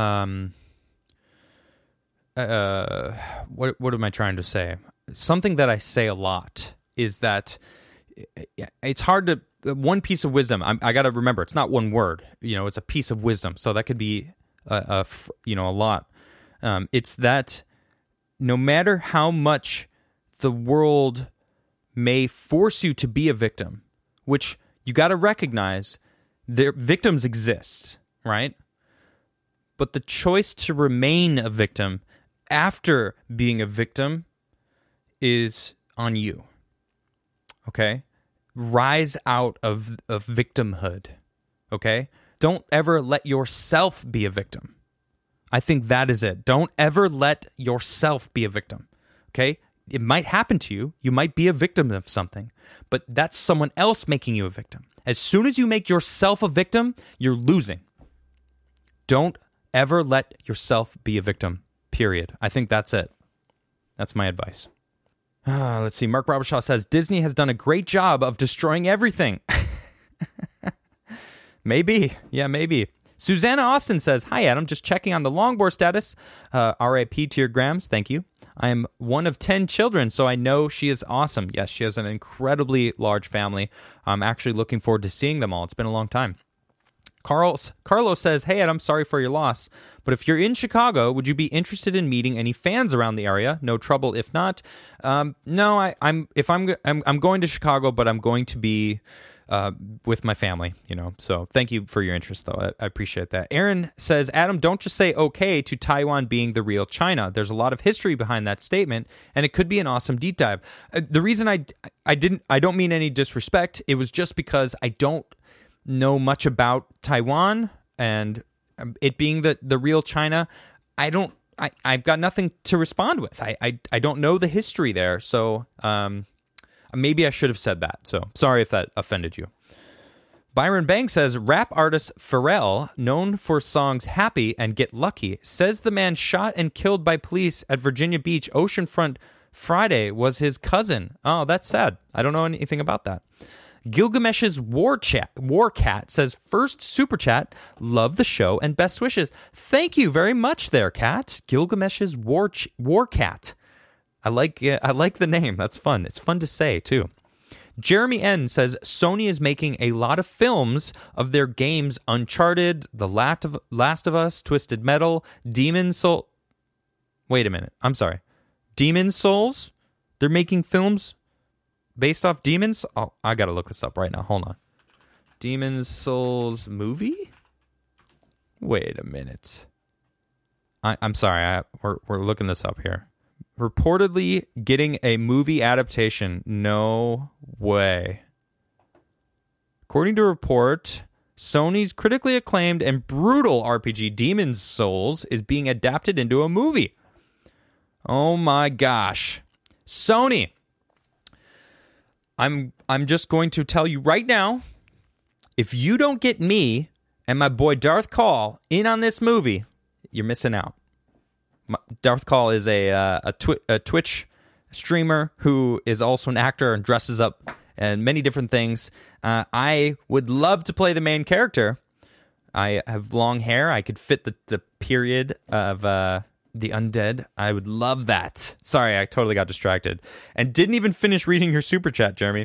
am I trying to say? Something that I say a lot is that it's hard to... One piece of wisdom, I got to remember, it's not one word. You know, it's a piece of wisdom. So that could be a lot. It's that no matter how much the world may force you to be a victim, which... You got to recognize their victims exist, right? But the choice to remain a victim after being a victim is on you. Okay? Rise out of victimhood. Okay? Don't ever let yourself be a victim. I think that is it. Don't ever let yourself be a victim. Okay? It might happen to you. You might be a victim of something, but that's someone else making you a victim. As soon as you make yourself a victim, you're losing. Don't ever let yourself be a victim, period. I think that's it. That's my advice. Let's see. Mark Robichaud says, Disney has done a great job of destroying everything. Maybe. Yeah, maybe. Susanna Austin says, hi, Adam. Just checking on the longboard status. RIP to your Grams. Thank you. I am one of 10 children, so I know she is awesome. Yes, she has an incredibly large family. I'm actually looking forward to seeing them all. It's been a long time. Carlos says, "Hey, Adam, sorry for your loss. But if you're in Chicago, would you be interested in meeting any fans around the area? No trouble if not." No, I'm going to Chicago, but I'm going to be with my family, So thank you for your interest, though. I appreciate that. Aaron says, "Adam, don't just say okay to Taiwan being the real China. There's a lot of history behind that statement, and it could be an awesome deep dive." The reason I don't mean any disrespect. It was just because I don't know much about Taiwan and it being the real China. I've got nothing to respond with. I don't know the history there, so maybe I should have said that. So sorry if that offended you. Byron Banks says, rap artist Pharrell, known for songs Happy and Get Lucky, says the man shot and killed by police at Virginia Beach Oceanfront Friday was his cousin. Oh, that's sad. I don't know anything about that. Gilgamesh's War Cat says, first super chat, love the show and best wishes. Thank you very much there, Cat. Gilgamesh's War Cat. I like the name. That's fun. It's fun to say, too. Jeremy N says, Sony is making a lot of films of their games Uncharted, The Last of Us, Twisted Metal, Demon's Soul. Wait a minute. I'm sorry. Demon's Souls? They're making films based off Demons? Oh, I gotta look this up right now. Hold on. Demon's Souls movie? Wait a minute. I'm sorry. We're looking this up here. Reportedly getting a movie adaptation. No way. According to a report, Sony's critically acclaimed and brutal RPG Demon's Souls is being adapted into a movie. Oh my gosh. Sony. I'm just going to tell you right now, if you don't get me and my boy Darth Call in on this movie, you're missing out. Darth Call is a Twitch streamer who is also an actor and dresses up and many different things. I would love to play the main character. I have long hair. I could fit the period of the undead. I would love that. Sorry, I totally got distracted. And didn't even finish reading your super chat, Jeremy.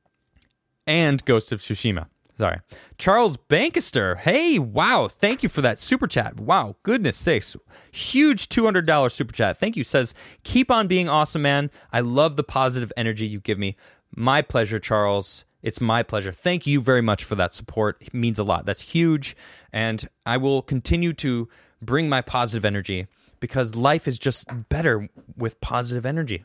And Ghost of Tsushima. Sorry. Charles Bankister. Hey, wow. Thank you for that super chat. Wow. Goodness sakes. Huge $200 super chat. Thank you. Says, keep on being awesome, man. I love the positive energy you give me. My pleasure, Charles. It's my pleasure. Thank you very much for that support. It means a lot. That's huge. And I will continue to bring my positive energy because life is just better with positive energy.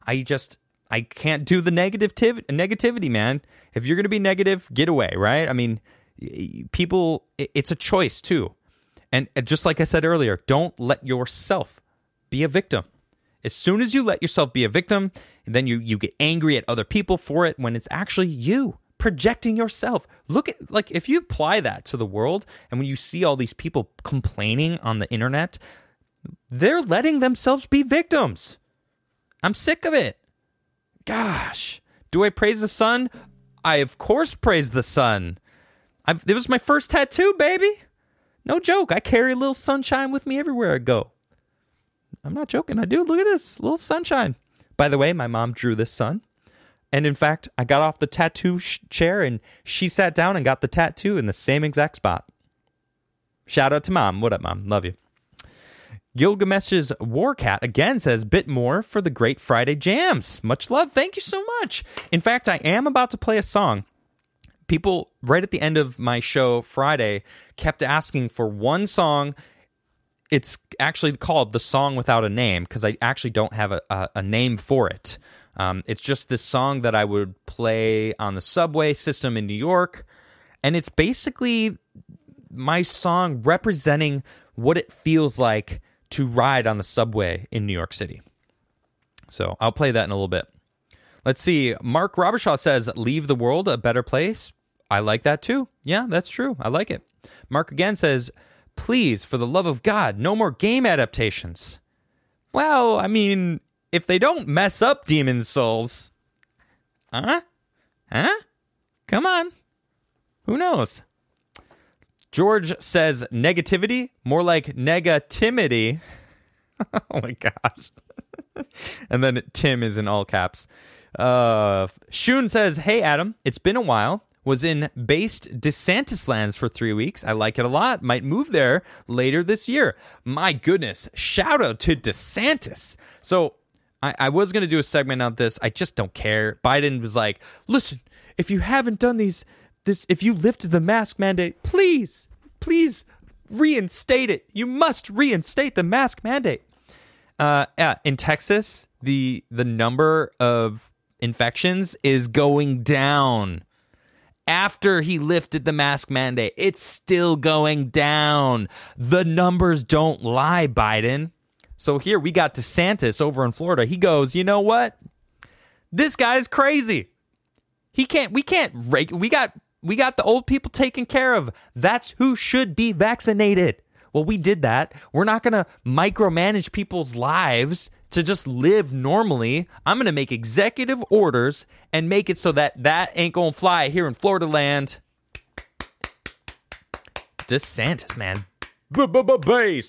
I can't do the negativity, man. If you're going to be negative, get away, right? I mean, people, it's a choice too. And just like I said earlier, don't let yourself be a victim. As soon as you let yourself be a victim, then you get angry at other people for it when it's actually you projecting yourself. Look at, like, if you apply that to the world and when you see all these people complaining on the internet, they're letting themselves be victims. I'm sick of it. Gosh, do I praise the sun? I, of course, praise the sun. It was my first tattoo, baby. No joke. I carry a little sunshine with me everywhere I go. I'm not joking. I do. Look at this little sunshine. By the way, my mom drew this sun. And in fact, I got off the tattoo chair and she sat down and got the tattoo in the same exact spot. Shout out to Mom. What up, Mom? Love you. Gilgamesh's Warcat again says, bit more for the great Friday jams. Much love. Thank you so much. In fact, I am about to play a song. People right at the end of my show Friday kept asking for one song. It's actually called The Song Without a Name because I actually don't have a name for it. It's just this song that I would play on the subway system in New York. And it's basically my song representing what it feels like to ride on the subway in New York City. So I'll play that in a little bit. Let's see. Mark Robershaw says, leave the world a better place. I like that too. Yeah, that's true. I like it. Mark again says, please, for the love of God, no more game adaptations. Well, I mean, if they don't mess up Demon's Souls, Huh? Come on. Who knows? George says negativity, more like negatimity. Oh my gosh. And then Tim is in all caps. Shun says, hey Adam, it's been a while. was in based DeSantis lands for 3 weeks. I like it a lot. Might move there later this year. My goodness. Shout out to DeSantis. So I was going to do a segment on this. I just don't care. Biden was like, listen, if you haven't done if you lifted the mask mandate, please reinstate it. You must reinstate the mask mandate. In Texas, the number of infections is going down. After he lifted the mask mandate, it's still going down. The numbers don't lie, Biden. So here we got DeSantis over in Florida. He goes, you know what? This guy's crazy. We got the old people taken care of. That's who should be vaccinated. Well, we did that. We're not going to micromanage people's lives to just live normally. I'm going to make executive orders and make it so that ain't going to fly here in Florida land. DeSantis, man. Based.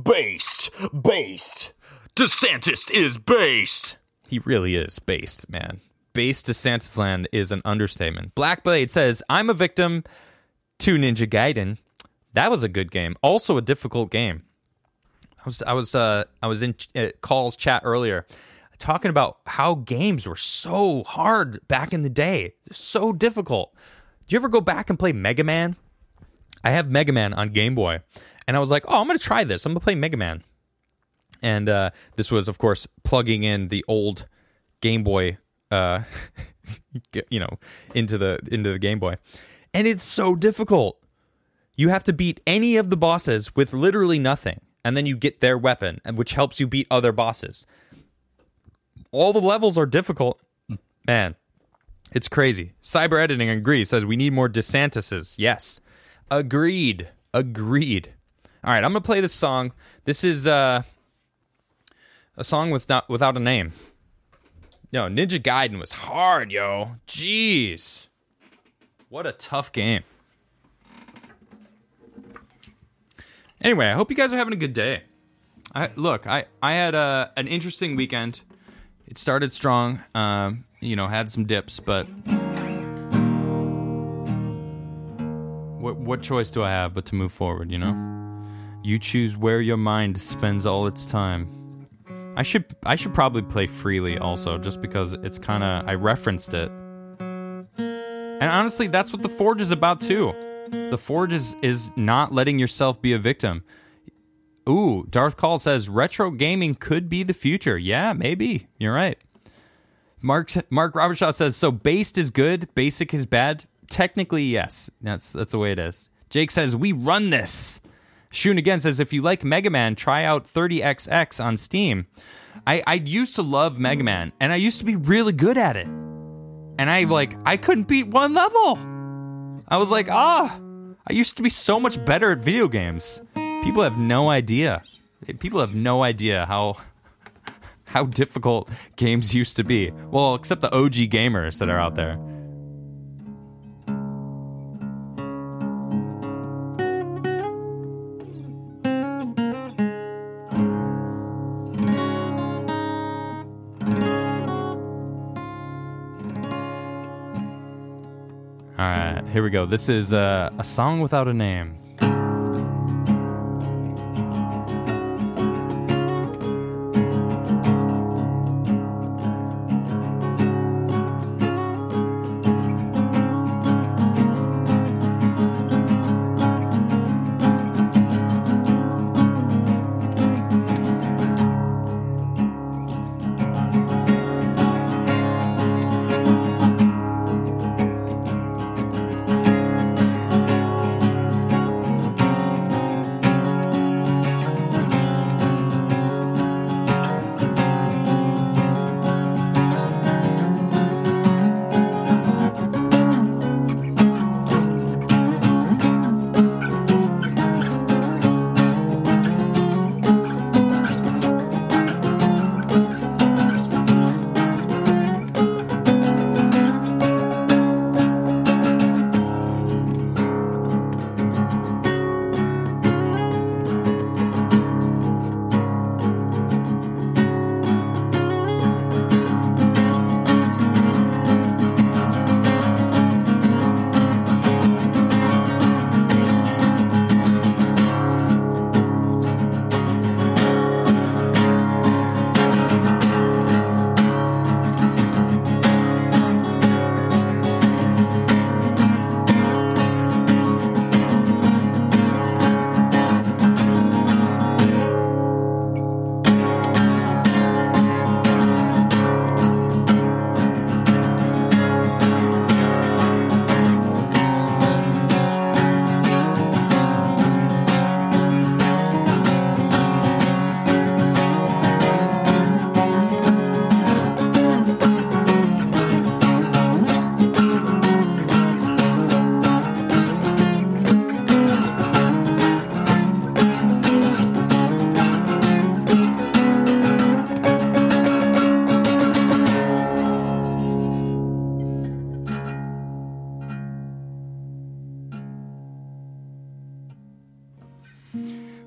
DeSantis is based. He really is based, man. Based DeSantis land is an understatement. Blackblade says, I'm a victim to Ninja Gaiden. That was a good game. Also a difficult game. I was in Call's chat earlier talking about how games were so hard back in the day. So difficult. Do you ever go back and play Mega Man? I have Mega Man on Game Boy. And I was like, I'm going to try this. I'm going to play Mega Man. And this was, of course, plugging in the old Game Boy, into the Game Boy. And it's so difficult. You have to beat any of the bosses with literally nothing. And then you get their weapon, which helps you beat other bosses. All the levels are difficult. Man, it's crazy. Cyber Editing agrees, says we need more DeSantises. Yes. Agreed. All right, I'm going to play this song. This is a song without a name. No, Ninja Gaiden was hard, yo. Jeez. What a tough game. Anyway, I hope you guys are having a good day. I had an interesting weekend. It started strong, had some dips, but what choice do I have but to move forward, You choose where your mind spends all its time. I should probably play Freely also, just because it's kind of, I referenced it. And honestly, that's what The Forge is about too. The Forge is not letting yourself be a victim. Ooh, Darth Call says retro gaming could be the future. Yeah, maybe. You're right. Mark Robertshaw says, so based is good, basic is bad. Technically, yes. That's the way it is. Jake says, we run this. Shun again says, if you like Mega Man, try out 30XX on Steam. I used to love Mega Man, and I used to be really good at it. And I couldn't beat one level. I was like, I used to be so much better at video games. People have no idea. People have no idea how difficult games used to be. Well, except the OG gamers that are out there. All right, here we go. This is a song without a name.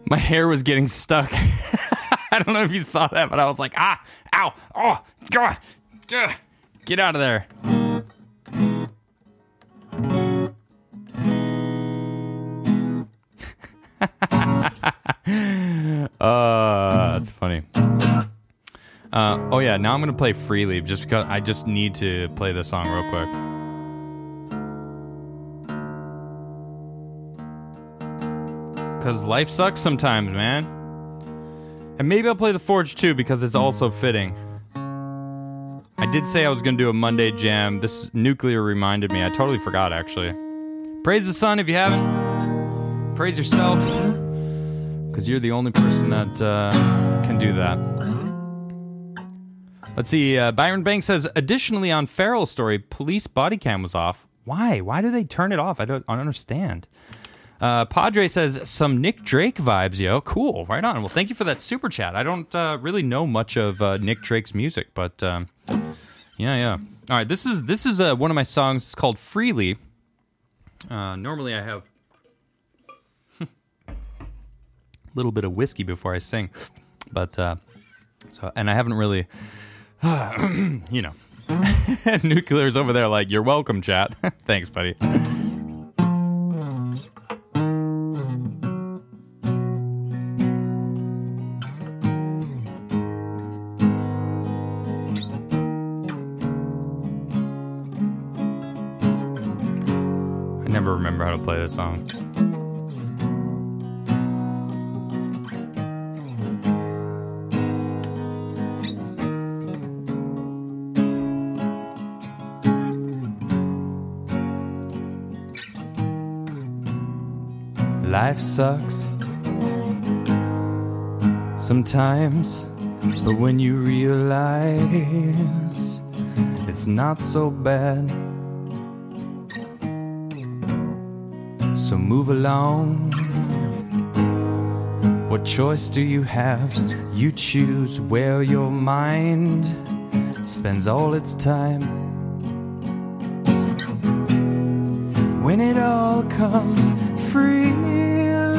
My hair was getting stuck. I don't know if you saw that, but I was like, ah, ow, oh, God, get out of there. That's funny. Oh yeah, now I'm gonna play Freely just because I just need to play this song real quick. Because life sucks sometimes, man. And maybe I'll play The Forge too because it's also fitting. I did say I was gonna do a Monday jam. This Nuclear reminded me. I totally forgot actually. Praise the sun if you haven't. Praise yourself. Because you're the only person that can do that. Let's see. Byron Banks says, additionally on Farrell's story, police body cam was off. Why? Why do they turn it off? I don't understand. Padre says, some Nick Drake vibes, yo. Cool. Right on. Well, thank you for that super chat. I don't really know much of Nick Drake's music, but yeah. All right. This is one of my songs. It's called Freely. Normally I have little bit of whiskey before I sing, but and I haven't really Nuclear's over there like, you're welcome, chat. Thanks, buddy. I never remember how to play this song. Life sucks sometimes, but when you realize it's not so bad, so move along. What choice do you have? You choose where your mind spends all its time. When it all comes freely,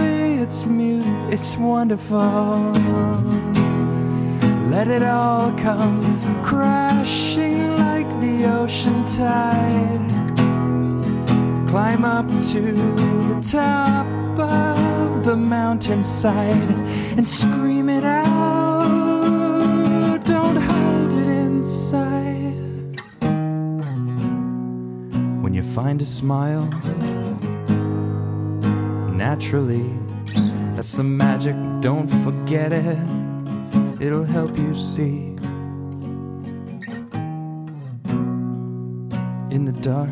it's wonderful. Let it all come crashing like the ocean tide. Climb up to the top of the mountainside and scream it out. Don't hold it inside. When you find a smile, naturally, that's the magic, don't forget it. It'll help you see. In the dark,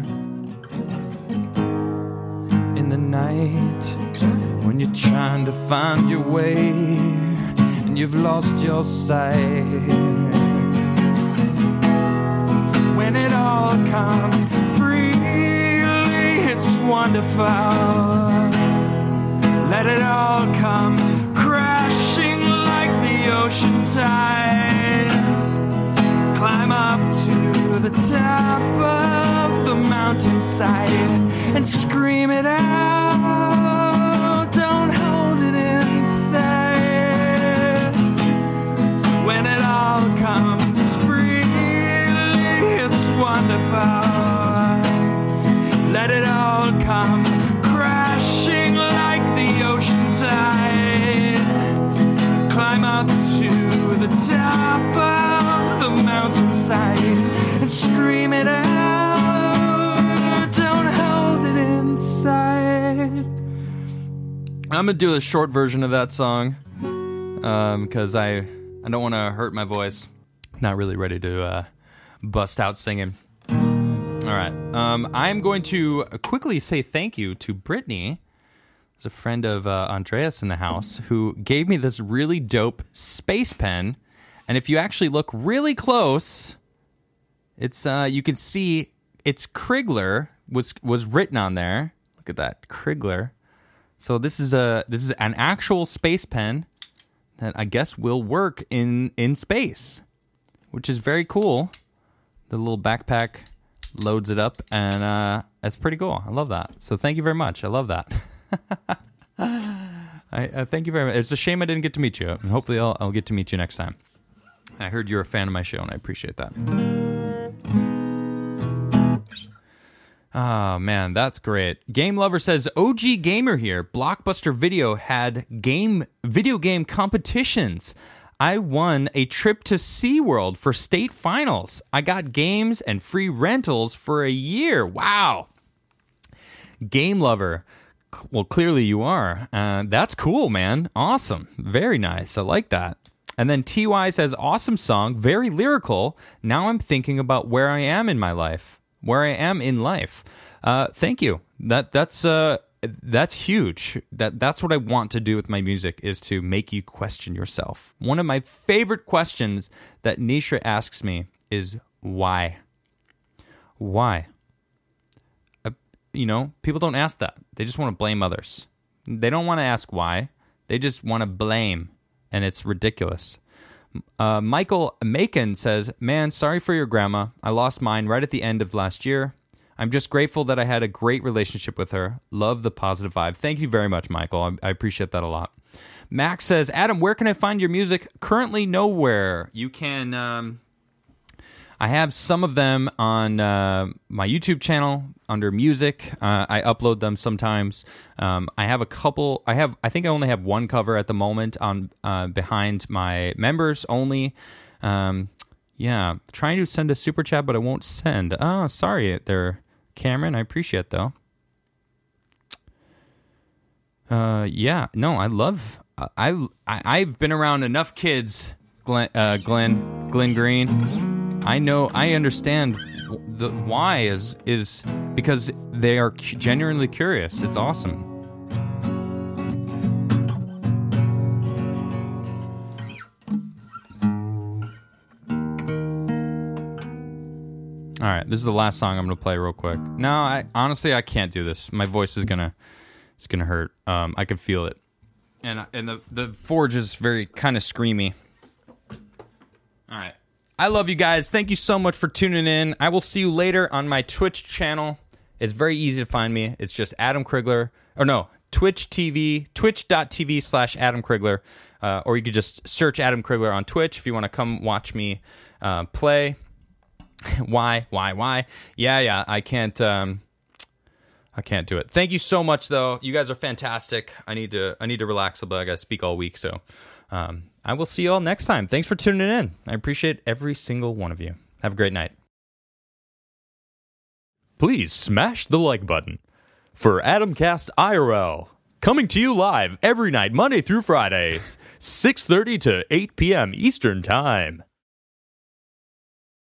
in the night, when you're trying to find your way and you've lost your sight. When it all comes freely, it's wonderful. Let it all come crashing like the ocean tide. Climb up to the top of the mountainside and scream it out. Don't hold it inside. When it all comes freely, it's wonderful. Let it all come crashing like the ocean tide. Climb up to the top of the mountainside and scream it out. Don't hold it inside. I'm gonna do a short version of that song because I don't want to hurt my voice. Not really ready to bust out singing. All right. I'm going to quickly say thank you to Brittany. There's a friend of Andreas in the house who gave me this really dope space pen. And if you actually look really close, it's you can see it's Krigler was written on there. Look at that, Krigler. So this is an actual space pen that I guess will work in space, which is very cool. The little backpack loads it up, and that's pretty cool. I love that. So thank you very much. I love that. I I thank you very much. It's a shame I didn't get to meet you, and hopefully I'll get to meet you next time. I heard you're a fan of my show, and I appreciate that. Oh, man, that's great. Game Lover says, OG Gamer here. Blockbuster Video had video game competitions. I won a trip to SeaWorld for state finals. I got games and free rentals for a year. Wow. Game Lover. Well, clearly you are. That's cool, man. Awesome. Very nice. I like that. And then TY says, awesome song, very lyrical. Now I'm thinking about where I am in my life. Where I am in life. Thank you. That's huge. That's what I want to do with my music, is to make you question yourself. One of my favorite questions that Nisha asks me is why? Why? People don't ask that. They just want to blame others. They don't want to ask why. They just want to blame, and it's ridiculous. Michael Macon says, man, sorry for your grandma. I lost mine right at the end of last year. I'm just grateful that I had a great relationship with her. Love the positive vibe. Thank you very much, Michael. I appreciate that a lot. Max says, Adam, where can I find your music? Currently nowhere. You can... I have some of them on my YouTube channel under music. I upload them sometimes. I have a couple. I think I only have one cover at the moment on behind my members only. Yeah, trying to send a super chat, but I won't send. Oh, sorry there, Cameron. I appreciate it, though. Yeah, no, I love. I've been around enough kids, Glenn Green. I know, I understand the why is because they are genuinely curious. It's awesome. All right, this is the last song I'm going to play real quick. No, I can't do this. My voice is gonna hurt. I can feel it, and the Forge is very kind of screamy. All right. I love you guys. Thank you so much for tuning in. I will see you later on my Twitch channel. It's very easy to find me. It's just Adam Krigler. Or no, twitch.tv/Adam Krigler. Or you could just search Adam Krigler on Twitch if you want to come watch me play. Why? Yeah, I can't do it. Thank you so much, though. You guys are fantastic. I need to relax a bit. I got to speak all week, so... I will see you all next time. Thanks for tuning in. I appreciate every single one of you. Have a great night. Please smash the like button. For Adamcast IRL, coming to you live every night, Monday through Fridays, 6:30 to 8 p.m. Eastern Time.